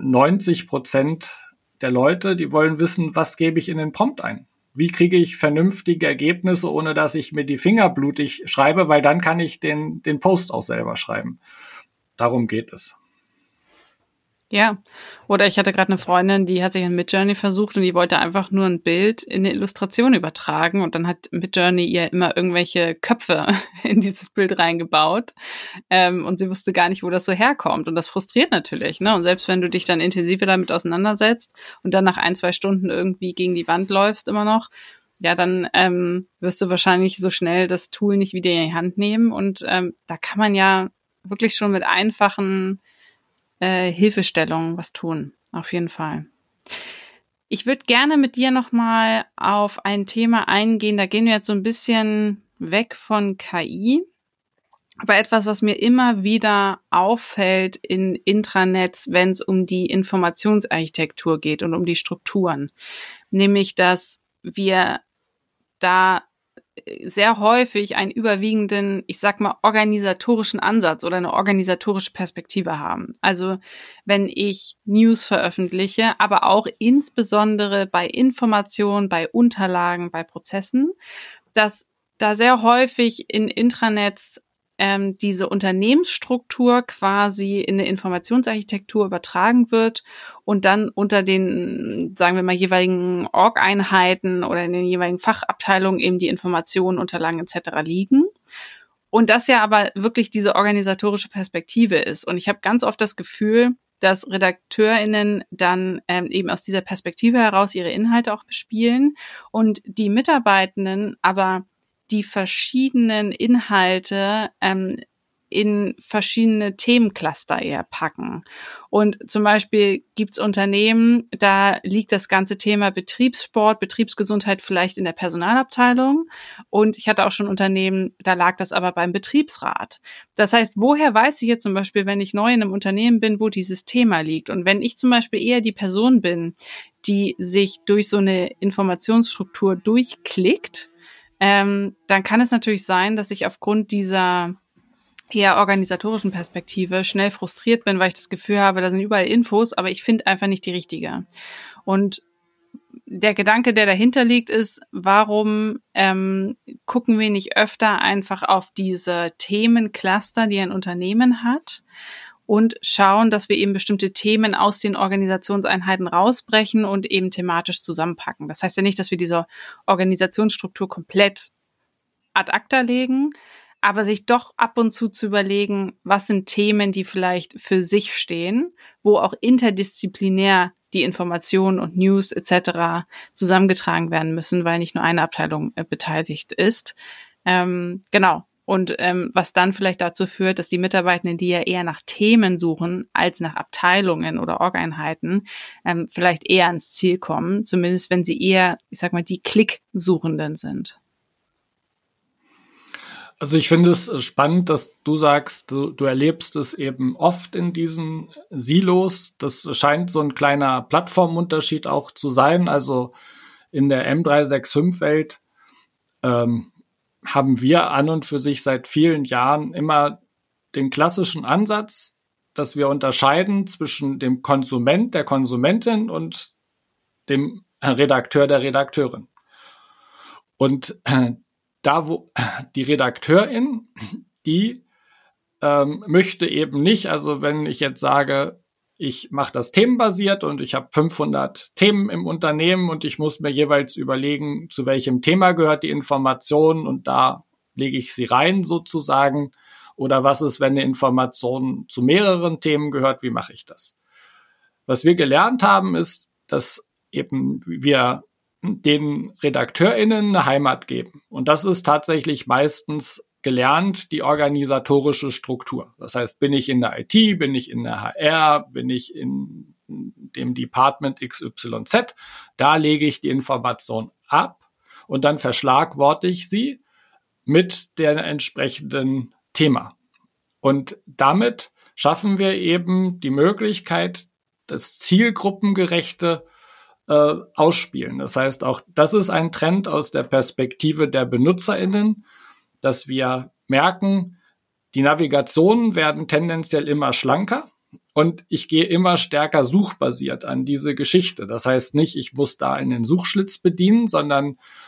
90% der Leute, die wollen wissen, was gebe ich in den Prompt ein? Wie kriege ich vernünftige Ergebnisse, ohne dass ich mir die Finger blutig schreibe, weil dann kann ich den Post auch selber schreiben. Darum geht es. Ja, oder ich hatte gerade eine Freundin, die hat sich in Midjourney versucht und die wollte einfach nur ein Bild in eine Illustration übertragen und dann hat Midjourney ihr immer irgendwelche Köpfe in dieses Bild reingebaut, und sie wusste gar nicht, wo das so herkommt und das frustriert natürlich, ne? Und selbst wenn du dich dann intensiver damit auseinandersetzt und dann nach 1-2 Stunden irgendwie gegen die Wand läufst immer noch, ja, dann wirst du wahrscheinlich so schnell das Tool nicht wieder in die Hand nehmen und da kann man ja wirklich schon mit einfachen Hilfestellung was tun, auf jeden Fall. Ich würde gerne mit dir nochmal auf ein Thema eingehen, da gehen wir jetzt so ein bisschen weg von KI, aber etwas, was mir immer wieder auffällt in Intranets, wenn es um die Informationsarchitektur geht und um die Strukturen, nämlich, dass wir da sehr häufig einen überwiegenden, ich sag mal, organisatorischen Ansatz oder eine organisatorische Perspektive haben. Also wenn ich News veröffentliche, aber auch insbesondere bei Informationen, bei Unterlagen, bei Prozessen, dass da sehr häufig in Intranets diese Unternehmensstruktur quasi in eine Informationsarchitektur übertragen wird und dann unter den, sagen wir mal, jeweiligen Org-Einheiten oder in den jeweiligen Fachabteilungen eben die Informationen, Unterlagen etc. liegen. Und das ja aber wirklich diese organisatorische Perspektive ist. Und ich habe ganz oft das Gefühl, dass RedakteurInnen dann eben aus dieser Perspektive heraus ihre Inhalte auch bespielen und die Mitarbeitenden aber die verschiedenen Inhalte in verschiedene Themencluster eher packen. Und zum Beispiel gibt's Unternehmen, da liegt das ganze Thema Betriebssport, Betriebsgesundheit vielleicht in der Personalabteilung. Und ich hatte auch schon Unternehmen, da lag das aber beim Betriebsrat. Das heißt, woher weiß ich jetzt zum Beispiel, wenn ich neu in einem Unternehmen bin, wo dieses Thema liegt? Und wenn ich zum Beispiel eher die Person bin, die sich durch so eine Informationsstruktur durchklickt, dann kann es natürlich sein, dass ich aufgrund dieser eher organisatorischen Perspektive schnell frustriert bin, weil ich das Gefühl habe, da sind überall Infos, aber ich finde einfach nicht die richtige. Und der Gedanke, der dahinter liegt, ist, warum gucken wir nicht öfter einfach auf diese Themencluster, die ein Unternehmen hat, und schauen, dass wir eben bestimmte Themen aus den Organisationseinheiten rausbrechen und eben thematisch zusammenpacken. Das heißt ja nicht, dass wir diese Organisationsstruktur komplett ad acta legen, aber sich doch ab und zu überlegen, was sind Themen, die vielleicht für sich stehen, wo auch interdisziplinär die Informationen und News etc. zusammengetragen werden müssen, weil nicht nur eine Abteilung beteiligt ist. Genau. Und was dann vielleicht dazu führt, dass die Mitarbeitenden, die ja eher nach Themen suchen als nach Abteilungen oder Org-Einheiten, vielleicht eher ans Ziel kommen, zumindest wenn sie eher, ich sag mal, die Klicksuchenden sind. Also ich finde es spannend, dass du sagst, du erlebst es eben oft in diesen Silos. Das scheint so ein kleiner Plattformunterschied auch zu sein. Also in der M365-Welt haben wir an und für sich seit vielen Jahren immer den klassischen Ansatz, dass wir unterscheiden zwischen dem Konsument, der Konsumentin und dem Redakteur, der Redakteurin. Und da, wo die Redakteurin, die möchte eben nicht, also wenn ich jetzt sage, ich mache das themenbasiert und ich habe 500 Themen im Unternehmen und ich muss mir jeweils überlegen, zu welchem Thema gehört die Information und da lege ich sie rein sozusagen. Oder was ist, wenn eine Information zu mehreren Themen gehört, wie mache ich das? Was wir gelernt haben, ist, dass eben wir den RedakteurInnen eine Heimat geben. Und das ist tatsächlich meistens gelernt, die organisatorische Struktur. Das heißt, bin ich in der IT, bin ich in der HR, bin ich in dem Department XYZ, da lege ich die Information ab und dann verschlagworte ich sie mit dem entsprechenden Thema. Und damit schaffen wir eben die Möglichkeit, das zielgruppengerechte ausspielen. Das heißt, auch das ist ein Trend aus der Perspektive der BenutzerInnen, dass wir merken, die Navigationen werden tendenziell immer schlanker und ich gehe immer stärker suchbasiert an diese Geschichte. Das heißt nicht, ich muss da einen Suchschlitz bedienen, sondern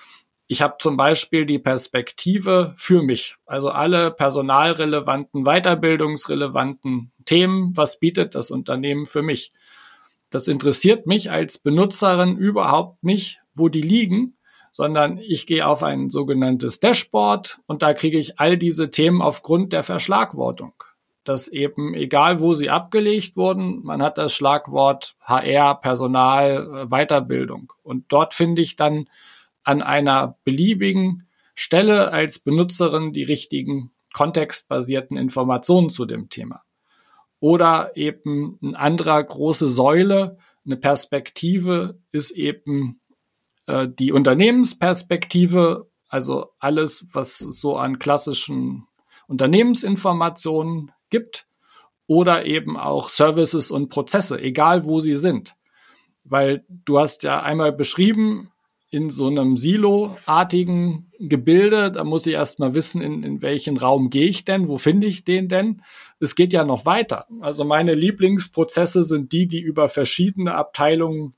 ich habe zum Beispiel die Perspektive für mich, also alle personalrelevanten, weiterbildungsrelevanten Themen, was bietet das Unternehmen für mich? Das interessiert mich als Benutzerin überhaupt nicht, wo die liegen, sondern ich gehe auf ein sogenanntes Dashboard und da kriege ich all diese Themen aufgrund der Verschlagwortung. Dass eben, egal wo sie abgelegt wurden, man hat das Schlagwort HR, Personal, Weiterbildung. Und dort finde ich dann an einer beliebigen Stelle als Benutzerin die richtigen kontextbasierten Informationen zu dem Thema. Oder eben eine andere große Säule, eine Perspektive ist eben die Unternehmensperspektive, also alles, was es so an klassischen Unternehmensinformationen gibt, oder eben auch Services und Prozesse, egal wo sie sind. Weil du hast ja einmal beschrieben, in so einem Silo-artigen Gebilde, da muss ich erst mal wissen, in welchen Raum gehe ich denn, wo finde ich den denn? Es geht ja noch weiter. Also meine Lieblingsprozesse sind die über verschiedene Abteilungen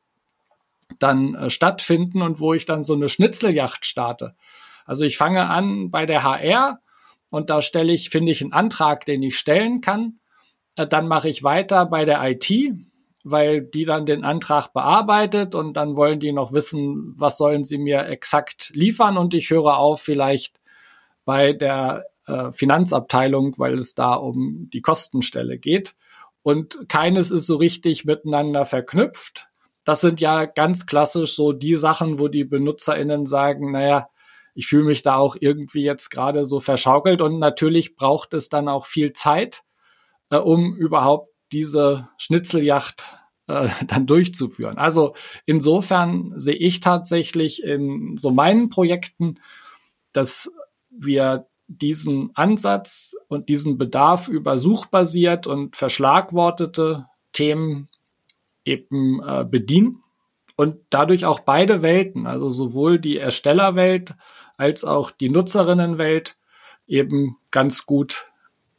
dann stattfinden und wo ich dann so eine Schnitzeljagd starte. Also ich fange an bei der HR und da finde ich einen Antrag, den ich stellen kann. Dann mache ich weiter bei der IT, weil die dann den Antrag bearbeitet und dann wollen die noch wissen, was sollen sie mir exakt liefern und ich höre auf vielleicht bei der Finanzabteilung, weil es da um die Kostenstelle geht und keines ist so richtig miteinander verknüpft. Das sind ja ganz klassisch so die Sachen, wo die BenutzerInnen sagen, naja, ich fühle mich da auch irgendwie jetzt gerade so verschaukelt und natürlich braucht es dann auch viel Zeit, um überhaupt diese Schnitzeljagd dann durchzuführen. Also insofern sehe ich tatsächlich in so meinen Projekten, dass wir diesen Ansatz und diesen Bedarf über suchbasiert und verschlagwortete Themen eben bedienen und dadurch auch beide Welten, also sowohl die Erstellerwelt als auch die Nutzerinnenwelt eben ganz gut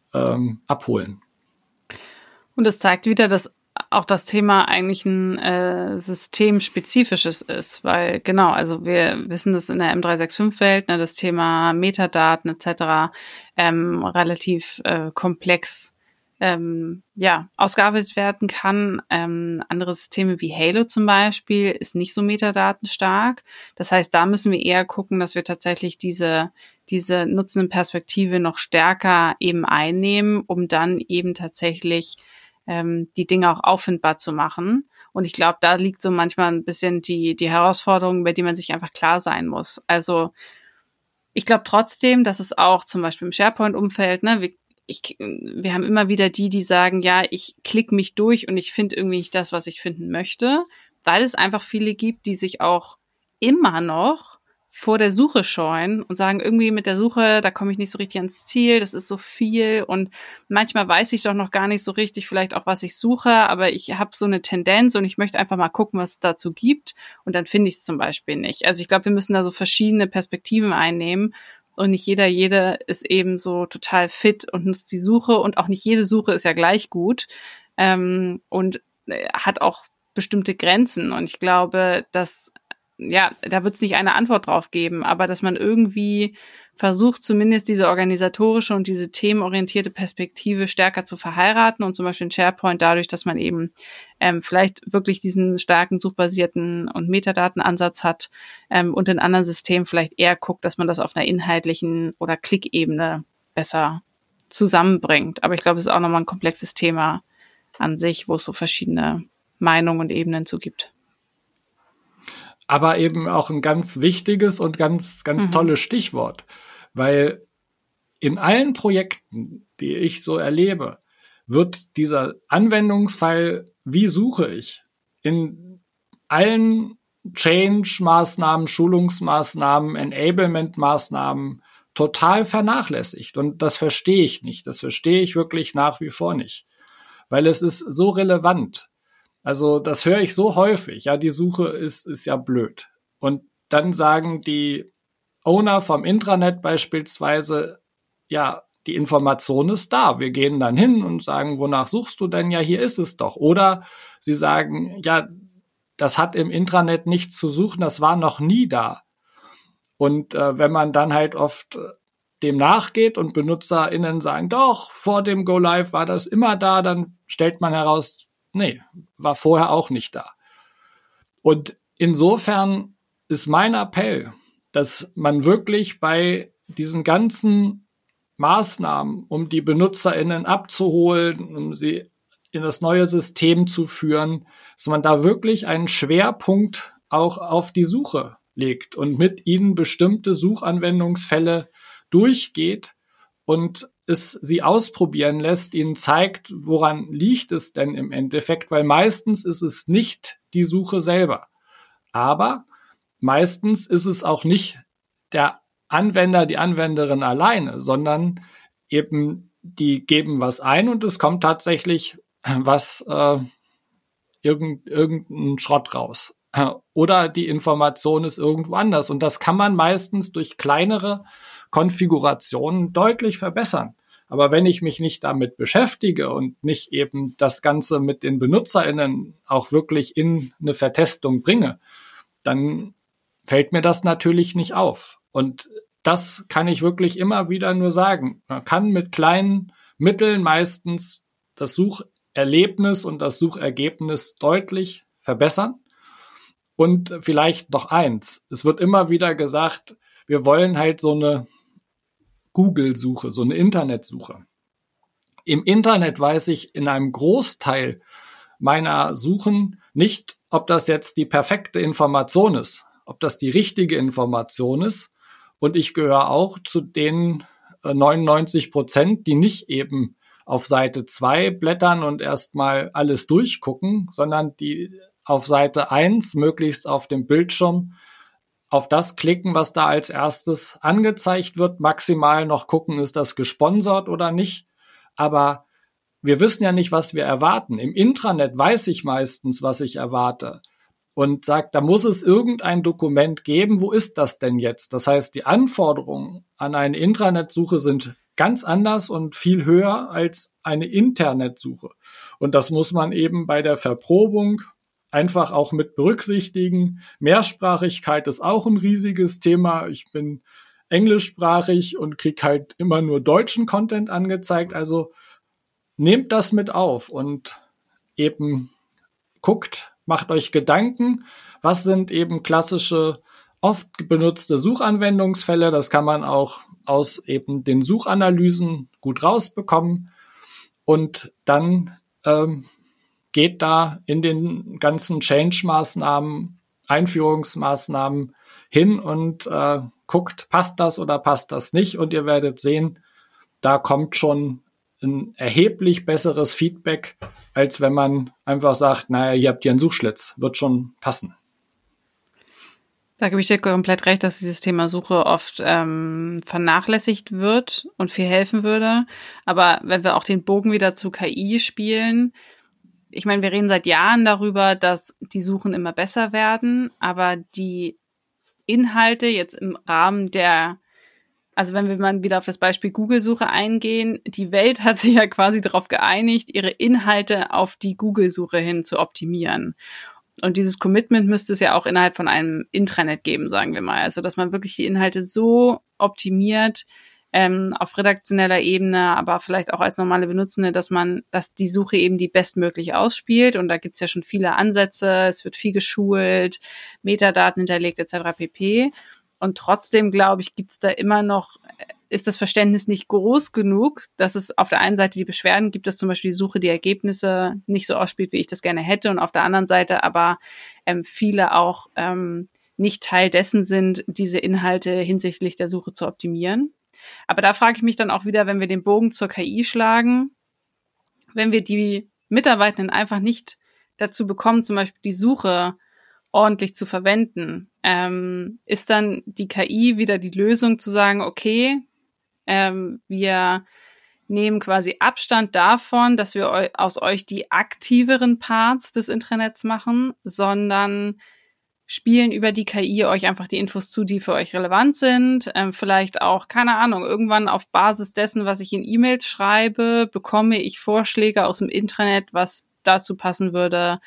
abholen. Und das zeigt wieder, dass auch das Thema eigentlich ein systemspezifisches ist, weil genau, also wir wissen, dass in der M365-Welt das Thema Metadaten etc. Relativ komplex ausgearbeitet werden kann. Andere Systeme wie Halo zum Beispiel ist nicht so metadatenstark. Das heißt, da müssen wir eher gucken, dass wir tatsächlich diese nutzenden Perspektive noch stärker eben einnehmen, um dann eben tatsächlich die Dinge auch auffindbar zu machen. Und ich glaube, da liegt so manchmal ein bisschen die Herausforderung, über die man sich einfach klar sein muss. Also ich glaube trotzdem, dass es auch zum Beispiel im SharePoint-Umfeld, wir haben immer wieder die sagen, ja, ich klicke mich durch und ich finde irgendwie nicht das, was ich finden möchte, weil es einfach viele gibt, die sich auch immer noch vor der Suche scheuen und sagen, irgendwie mit der Suche, da komme ich nicht so richtig ans Ziel, das ist so viel und manchmal weiß ich doch noch gar nicht so richtig vielleicht auch, was ich suche, aber ich habe so eine Tendenz und ich möchte einfach mal gucken, was es dazu gibt und dann finde ich es zum Beispiel nicht. Also ich glaube, wir müssen da so verschiedene Perspektiven einnehmen und nicht jede ist eben so total fit und nutzt die Suche und auch nicht jede Suche ist ja gleich gut und hat auch bestimmte Grenzen und ich glaube, dass da wird es nicht eine Antwort drauf geben, aber dass man irgendwie versucht, zumindest diese organisatorische und diese themenorientierte Perspektive stärker zu verheiraten und zum Beispiel in SharePoint dadurch, dass man eben vielleicht wirklich diesen starken suchbasierten und Metadatenansatz hat und in anderen Systemen vielleicht eher guckt, dass man das auf einer inhaltlichen oder Klickebene besser zusammenbringt. Aber ich glaube, es ist auch nochmal ein komplexes Thema an sich, wo es so verschiedene Meinungen und Ebenen zu gibt. Aber eben auch ein ganz wichtiges und ganz tolles Stichwort, weil in allen Projekten, die ich so erlebe, wird dieser Anwendungsfall, wie suche ich, in allen Change-Maßnahmen, Schulungsmaßnahmen, Enablement-Maßnahmen total vernachlässigt. Und das verstehe ich nicht. Das verstehe ich wirklich nach wie vor nicht, weil es ist so relevant. Also das höre ich so häufig. Ja, die Suche ist ja blöd. Und dann sagen die Owner vom Intranet beispielsweise, ja, die Information ist da. Wir gehen dann hin und sagen, wonach suchst du denn? Ja, hier ist es doch. Oder sie sagen, ja, das hat im Intranet nichts zu suchen, das war noch nie da. Und wenn man dann halt oft dem nachgeht und BenutzerInnen sagen, doch, vor dem Go Live war das immer da, dann stellt man heraus, nee, war vorher auch nicht da. Und insofern ist mein Appell, dass man wirklich bei diesen ganzen Maßnahmen, um die BenutzerInnen abzuholen, um sie in das neue System zu führen, dass man da wirklich einen Schwerpunkt auch auf die Suche legt und mit ihnen bestimmte Suchanwendungsfälle durchgeht und es sie ausprobieren lässt, ihnen zeigt, woran liegt es denn im Endeffekt, weil meistens ist es nicht die Suche selber. Aber meistens ist es auch nicht der Anwender, die Anwenderin alleine, sondern eben die geben was ein und es kommt tatsächlich was irgendein Schrott raus. Oder die Information ist irgendwo anders. Und das kann man meistens durch kleinere Konfigurationen deutlich verbessern. Aber wenn ich mich nicht damit beschäftige und nicht eben das Ganze mit den BenutzerInnen auch wirklich in eine Vertestung bringe, dann fällt mir das natürlich nicht auf. Und das kann ich wirklich immer wieder nur sagen. Man kann mit kleinen Mitteln meistens das Sucherlebnis und das Suchergebnis deutlich verbessern. Und vielleicht noch eins. Es wird immer wieder gesagt, wir wollen halt so eine Google-Suche, so eine Internetsuche. Im Internet weiß ich in einem Großteil meiner Suchen nicht, ob das jetzt die perfekte Information ist, ob das die richtige Information ist. Und ich gehöre auch zu den 99%, die nicht eben auf Seite 2 blättern und erstmal alles durchgucken, sondern die auf Seite 1 möglichst auf dem Bildschirm auf das klicken, was da als erstes angezeigt wird, maximal noch gucken, ist das gesponsert oder nicht. Aber wir wissen ja nicht, was wir erwarten. Im Intranet weiß ich meistens, was ich erwarte und sagt, da muss es irgendein Dokument geben. Wo ist das denn jetzt? Das heißt, die Anforderungen an eine Intranetsuche sind ganz anders und viel höher als eine Internetsuche. Und das muss man eben bei der Verprobung einfach auch mit berücksichtigen. Mehrsprachigkeit ist auch ein riesiges Thema. Ich bin englischsprachig und krieg halt immer nur deutschen Content angezeigt. Also nehmt das mit auf und eben guckt, macht euch Gedanken, was sind eben klassische, oft benutzte Suchanwendungsfälle. Das kann man auch aus eben den Suchanalysen gut rausbekommen. Und dann geht da in den ganzen Change-Maßnahmen, Einführungsmaßnahmen hin und guckt, passt das oder passt das nicht. Und ihr werdet sehen, da kommt schon ein erheblich besseres Feedback, als wenn man einfach sagt, naja, ihr habt hier einen Suchschlitz, wird schon passen. Da gebe ich dir komplett recht, dass dieses Thema Suche oft vernachlässigt wird und viel helfen würde. Aber wenn wir auch den Bogen wieder zu KI spielen, ich meine, wir reden seit Jahren darüber, dass die Suchen immer besser werden, aber die Inhalte jetzt im Rahmen also wenn wir mal wieder auf das Beispiel Google-Suche eingehen, die Welt hat sich ja quasi darauf geeinigt, ihre Inhalte auf die Google-Suche hin zu optimieren. Und dieses Commitment müsste es ja auch innerhalb von einem Intranet geben, sagen wir mal. Also dass man wirklich die Inhalte so optimiert, auf redaktioneller Ebene, aber vielleicht auch als normale Benutzende, dass die Suche eben die bestmöglich ausspielt. Und da gibt's ja schon viele Ansätze, es wird viel geschult, Metadaten hinterlegt etc. pp. Und trotzdem, glaube ich, gibt's da immer noch, ist das Verständnis nicht groß genug, dass es auf der einen Seite die Beschwerden gibt, dass zum Beispiel die Suche die Ergebnisse nicht so ausspielt, wie ich das gerne hätte, und auf der anderen Seite aber viele auch nicht Teil dessen sind, diese Inhalte hinsichtlich der Suche zu optimieren. Aber da frage ich mich dann auch wieder, wenn wir den Bogen zur KI schlagen, wenn wir die Mitarbeitenden einfach nicht dazu bekommen, zum Beispiel die Suche ordentlich zu verwenden, ist dann die KI wieder die Lösung zu sagen, okay, wir nehmen quasi Abstand davon, dass wir aus euch die aktiveren Parts des Intranets machen, sondern spielen über die KI euch einfach die Infos zu, die für euch relevant sind. Vielleicht auch, keine Ahnung, irgendwann auf Basis dessen, was ich in E-Mails schreibe, bekomme ich Vorschläge aus dem Intranet, was dazu passen würde,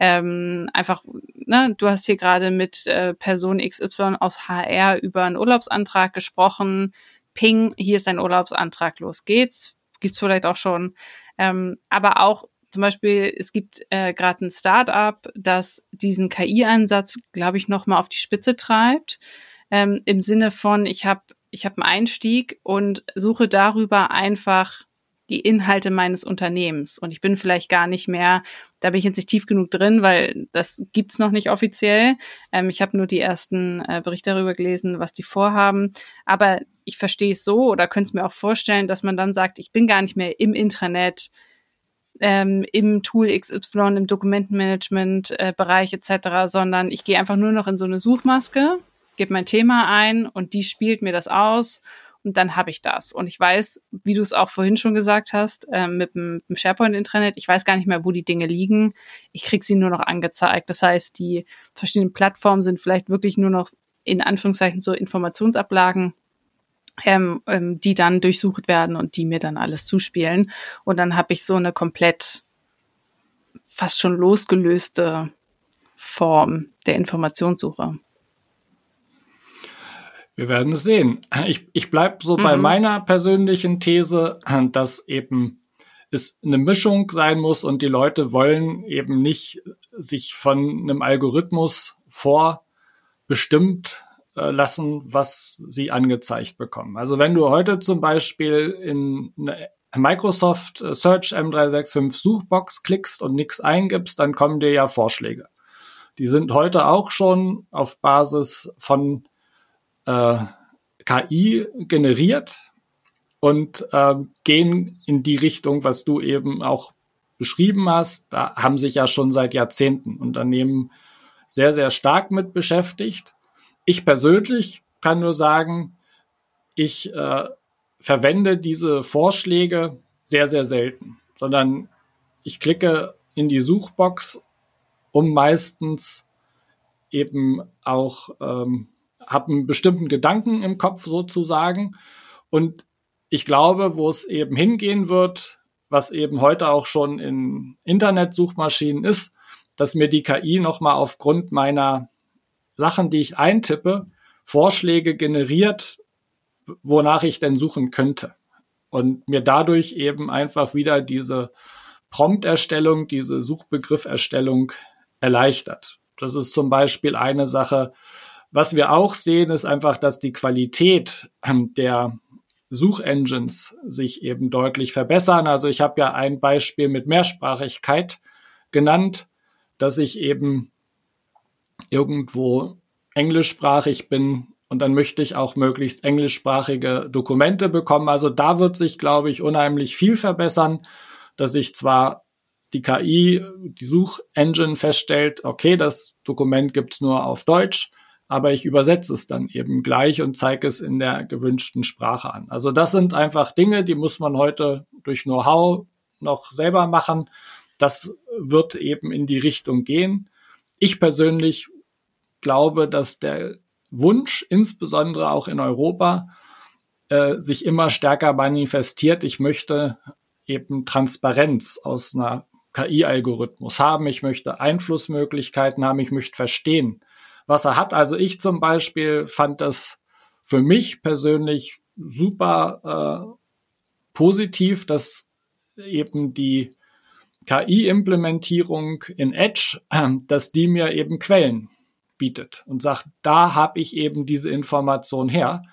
Einfach, ne, du hast hier gerade mit Person XY aus HR über einen Urlaubsantrag gesprochen. Ping, hier ist ein Urlaubsantrag, los geht's. Gibt's vielleicht auch schon. Aber auch zum Beispiel, es gibt gerade ein Start-up, das diesen KI-Ansatz, glaube ich, noch mal auf die Spitze treibt. Im Sinne von, ich hab einen Einstieg und suche darüber einfach die Inhalte meines Unternehmens. Und ich bin vielleicht gar nicht mehr, da bin ich jetzt nicht tief genug drin, weil das gibt's noch nicht offiziell. Ich habe nur die ersten Berichte darüber gelesen, was die vorhaben. Aber ich verstehe es so oder könnte es mir auch vorstellen, dass man dann sagt, ich bin gar nicht mehr im Intranet, im Tool XY, im Dokumentenmanagement-Bereich etc., sondern ich gehe einfach nur noch in so eine Suchmaske, gebe mein Thema ein und die spielt mir das aus und dann habe ich das. Und ich weiß, wie du es auch vorhin schon gesagt hast, mit dem SharePoint-Intranet, ich weiß gar nicht mehr, wo die Dinge liegen. Ich kriege sie nur noch angezeigt. Das heißt, die verschiedenen Plattformen sind vielleicht wirklich nur noch in Anführungszeichen so Informationsablagen, die dann durchsucht werden und die mir dann alles zuspielen. Und dann habe ich so eine komplett fast schon losgelöste Form der Informationssuche. Wir werden es sehen. Ich bleibe so bei meiner persönlichen These, dass eben es eine Mischung sein muss und die Leute wollen eben nicht sich von einem Algorithmus vorbestimmt lassen, was sie angezeigt bekommen. Also wenn du heute zum Beispiel in eine Microsoft Search M365 Suchbox klickst und nichts eingibst, dann kommen dir ja Vorschläge. Die sind heute auch schon auf Basis von KI generiert und gehen in die Richtung, was du eben auch beschrieben hast. Da haben sich ja schon seit Jahrzehnten Unternehmen sehr, sehr stark mit beschäftigt. Ich persönlich kann nur sagen, ich verwende diese Vorschläge sehr, sehr selten, sondern ich klicke in die Suchbox, um meistens eben auch habe einen bestimmten Gedanken im Kopf sozusagen. Und ich glaube, wo es eben hingehen wird, was eben heute auch schon in Internetsuchmaschinen ist, dass mir die KI nochmal aufgrund meiner Sachen, die ich eintippe, Vorschläge generiert, wonach ich denn suchen könnte. Und mir dadurch eben einfach wieder diese Prompt-Erstellung, diese Suchbegrifferstellung erleichtert. Das ist zum Beispiel eine Sache. Was wir auch sehen, ist einfach, dass die Qualität der Suchengines sich eben deutlich verbessern. Also ich habe ja ein Beispiel mit Mehrsprachigkeit genannt, dass ich eben irgendwo englischsprachig bin und dann möchte ich auch möglichst englischsprachige Dokumente bekommen. Also da wird sich, glaube ich, unheimlich viel verbessern, dass ich zwar die KI, die Suchengine feststellt, okay, das Dokument gibt's nur auf Deutsch, aber ich übersetze es dann eben gleich und zeige es in der gewünschten Sprache an. Also das sind einfach Dinge, die muss man heute durch Know-how noch selber machen. Das wird eben in die Richtung gehen. Ich persönlich glaube, dass der Wunsch, insbesondere auch in Europa, sich immer stärker manifestiert. Ich möchte eben Transparenz aus einer KI-Algorithmus haben. Ich möchte Einflussmöglichkeiten haben. Ich möchte verstehen, was er hat. Also ich zum Beispiel fand das für mich persönlich super positiv, dass eben die KI-Implementierung in Edge, dass die mir eben Quellen bietet und sagt, da habe ich eben diese Information her.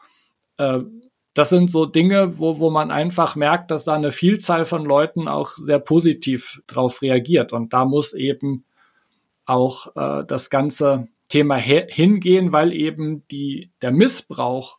Das sind so Dinge, wo man einfach merkt, dass da eine Vielzahl von Leuten auch sehr positiv drauf reagiert. Und da muss eben auch das ganze Thema hingehen, weil eben der Missbrauch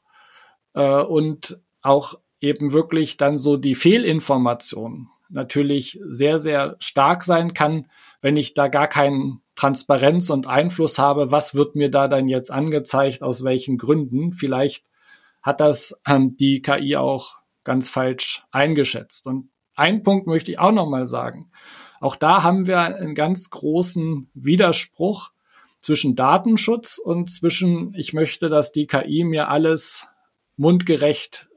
und auch eben wirklich dann so die Fehlinformation natürlich sehr, sehr stark sein kann, wenn ich da gar keinen Transparenz und Einfluss habe, was wird mir da dann jetzt angezeigt, aus welchen Gründen. Vielleicht hat das die KI auch ganz falsch eingeschätzt. Und einen Punkt möchte ich auch noch mal sagen. Auch da haben wir einen ganz großen Widerspruch zwischen Datenschutz und zwischen, ich möchte, dass die KI mir alles mundgerecht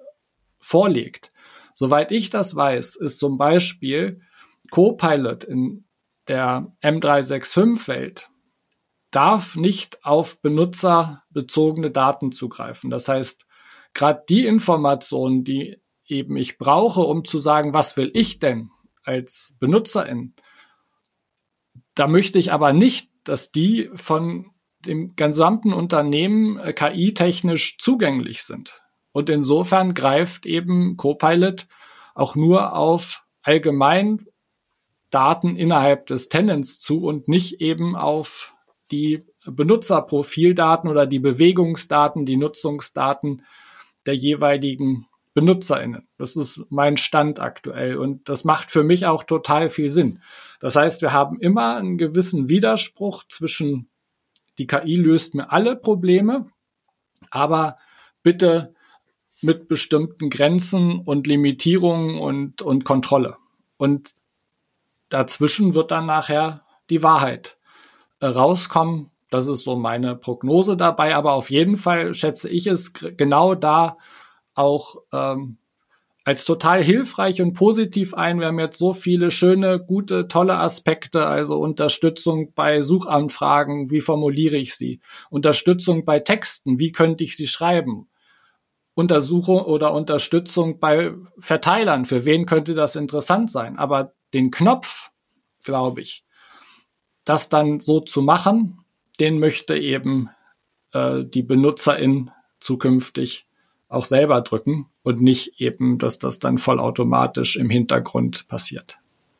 vorlegt. Soweit ich das weiß, ist zum Beispiel Copilot in der M365-Welt darf nicht auf benutzerbezogene Daten zugreifen. Das heißt, gerade die Informationen, die eben ich brauche, um zu sagen, was will ich denn als Benutzerin, da möchte ich aber nicht, dass die von dem gesamten Unternehmen KI-technisch zugänglich sind. Und insofern greift eben Copilot auch nur auf allgemein Daten innerhalb des Tenants zu und nicht eben auf die Benutzerprofildaten oder die Bewegungsdaten, die Nutzungsdaten der jeweiligen BenutzerInnen. Das ist mein Stand aktuell und das macht für mich auch total viel Sinn. Das heißt, wir haben immer einen gewissen Widerspruch zwischen die KI löst mir alle Probleme, aber bitte mit bestimmten Grenzen und Limitierungen und Kontrolle. Und dazwischen wird dann nachher die Wahrheit rauskommen. Das ist so meine Prognose dabei. Aber auf jeden Fall schätze ich es genau da auch als total hilfreich und positiv ein. Wir haben jetzt so viele schöne, gute, tolle Aspekte, also Unterstützung bei Suchanfragen, wie formuliere ich sie? Unterstützung bei Texten, wie könnte ich sie schreiben? Untersuchung oder Unterstützung bei Verteilern, für wen könnte das interessant sein? Aber den Knopf, glaube ich, das dann so zu machen, den möchte eben die Benutzerin zukünftig auch selber drücken und nicht eben, dass das dann vollautomatisch im Hintergrund passiert.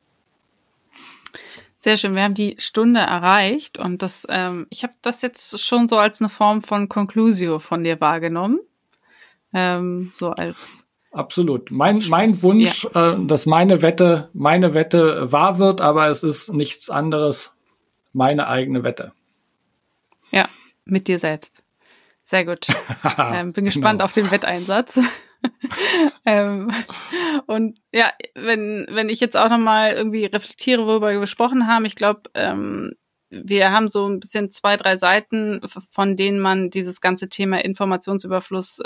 Sehr schön, wir haben die Stunde erreicht und das, ich habe das jetzt schon so als eine Form von Conclusio von dir wahrgenommen. So als absolut. Mein Wunsch, ja. Dass meine Wette wahr wird, aber es ist nichts anderes, meine eigene Wette. Ja, mit dir selbst. Sehr gut. Bin gespannt auf den Wetteinsatz. Und ja, wenn ich jetzt auch nochmal irgendwie reflektiere, worüber wir gesprochen haben, ich glaube, wir haben so ein bisschen 2, 3 Seiten, von denen man dieses ganze Thema Informationsüberfluss,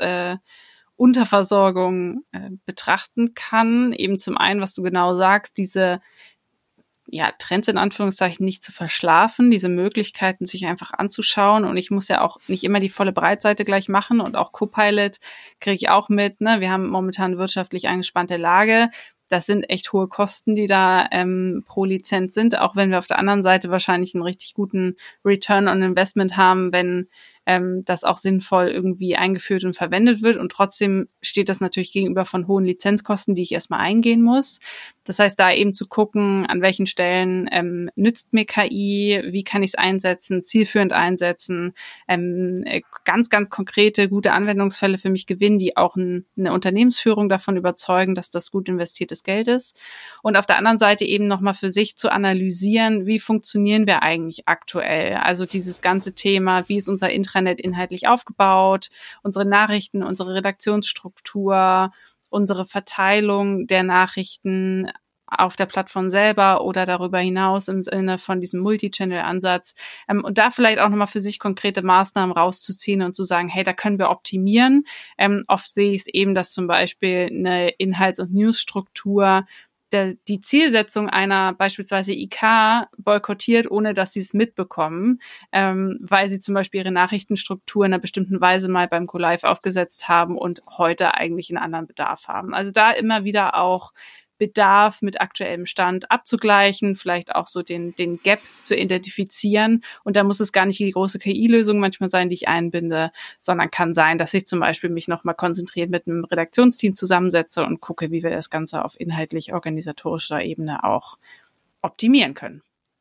Unterversorgung betrachten kann. Eben zum einen, was du genau sagst, diese Trends in Anführungszeichen nicht zu verschlafen, diese Möglichkeiten sich einfach anzuschauen. Und ich muss ja auch nicht immer die volle Breitseite gleich machen und auch Copilot kriege ich auch mit. Ne? Wir haben momentan wirtschaftlich angespannte Lage. Das sind echt hohe Kosten, die da pro Lizenz sind, auch wenn wir auf der anderen Seite wahrscheinlich einen richtig guten Return on Investment haben, wenn das auch sinnvoll irgendwie eingeführt und verwendet wird. Und trotzdem steht das natürlich gegenüber von hohen Lizenzkosten, die ich erstmal eingehen muss. Das heißt, da eben zu gucken, an welchen Stellen nützt mir KI, wie kann ich es einsetzen, zielführend einsetzen, ganz, ganz konkrete, gute Anwendungsfälle für mich gewinnen, die auch eine Unternehmensführung davon überzeugen, dass das gut investiertes Geld ist. Und auf der anderen Seite eben nochmal für sich zu analysieren, wie funktionieren wir eigentlich aktuell? Also dieses ganze Thema, wie ist unser Intranet inhaltlich aufgebaut, unsere Nachrichten, unsere Redaktionsstruktur, unsere Verteilung der Nachrichten auf der Plattform selber oder darüber hinaus im Sinne von diesem Multi-Channel-Ansatz und da vielleicht auch nochmal für sich konkrete Maßnahmen rauszuziehen und zu sagen, hey, da können wir optimieren. Oft sehe ich es eben, dass zum Beispiel eine Inhalts- und Newsstruktur die Zielsetzung einer beispielsweise IK boykottiert, ohne dass sie es mitbekommen, weil sie zum Beispiel ihre Nachrichtenstruktur in einer bestimmten Weise mal beim Go-Live aufgesetzt haben und heute eigentlich einen anderen Bedarf haben. Also da immer wieder auch Bedarf mit aktuellem Stand abzugleichen, vielleicht auch so den Gap zu identifizieren. Und da muss es gar nicht die große KI-Lösung manchmal sein, die ich einbinde, sondern kann sein, dass ich zum Beispiel mich nochmal konzentriert mit einem Redaktionsteam zusammensetze und gucke, wie wir das Ganze auf inhaltlich-organisatorischer Ebene auch optimieren können.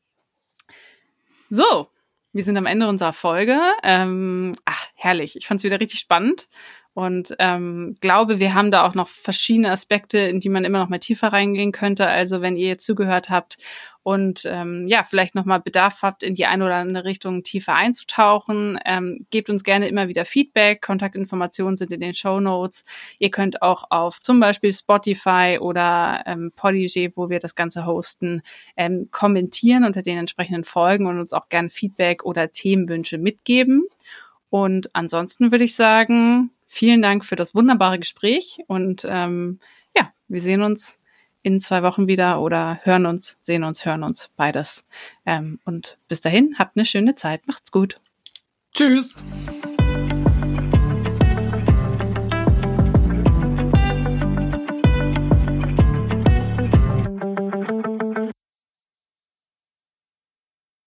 So, wir sind am Ende unserer Folge. Herrlich. Ich fand es wieder richtig spannend. Und glaube, wir haben da auch noch verschiedene Aspekte, in die man immer noch mal tiefer reingehen könnte. Also wenn ihr jetzt zugehört habt und vielleicht noch mal Bedarf habt, in die eine oder andere Richtung tiefer einzutauchen, gebt uns gerne immer wieder Feedback. Kontaktinformationen sind in den Shownotes. Ihr könnt auch auf zum Beispiel Spotify oder Podigee, wo wir das Ganze hosten, kommentieren unter den entsprechenden Folgen und uns auch gerne Feedback oder Themenwünsche mitgeben. Und ansonsten würde ich sagen, vielen Dank für das wunderbare Gespräch und wir sehen uns in 2 Wochen wieder oder hören uns, beides. Und bis dahin, habt eine schöne Zeit. Macht's gut. Tschüss.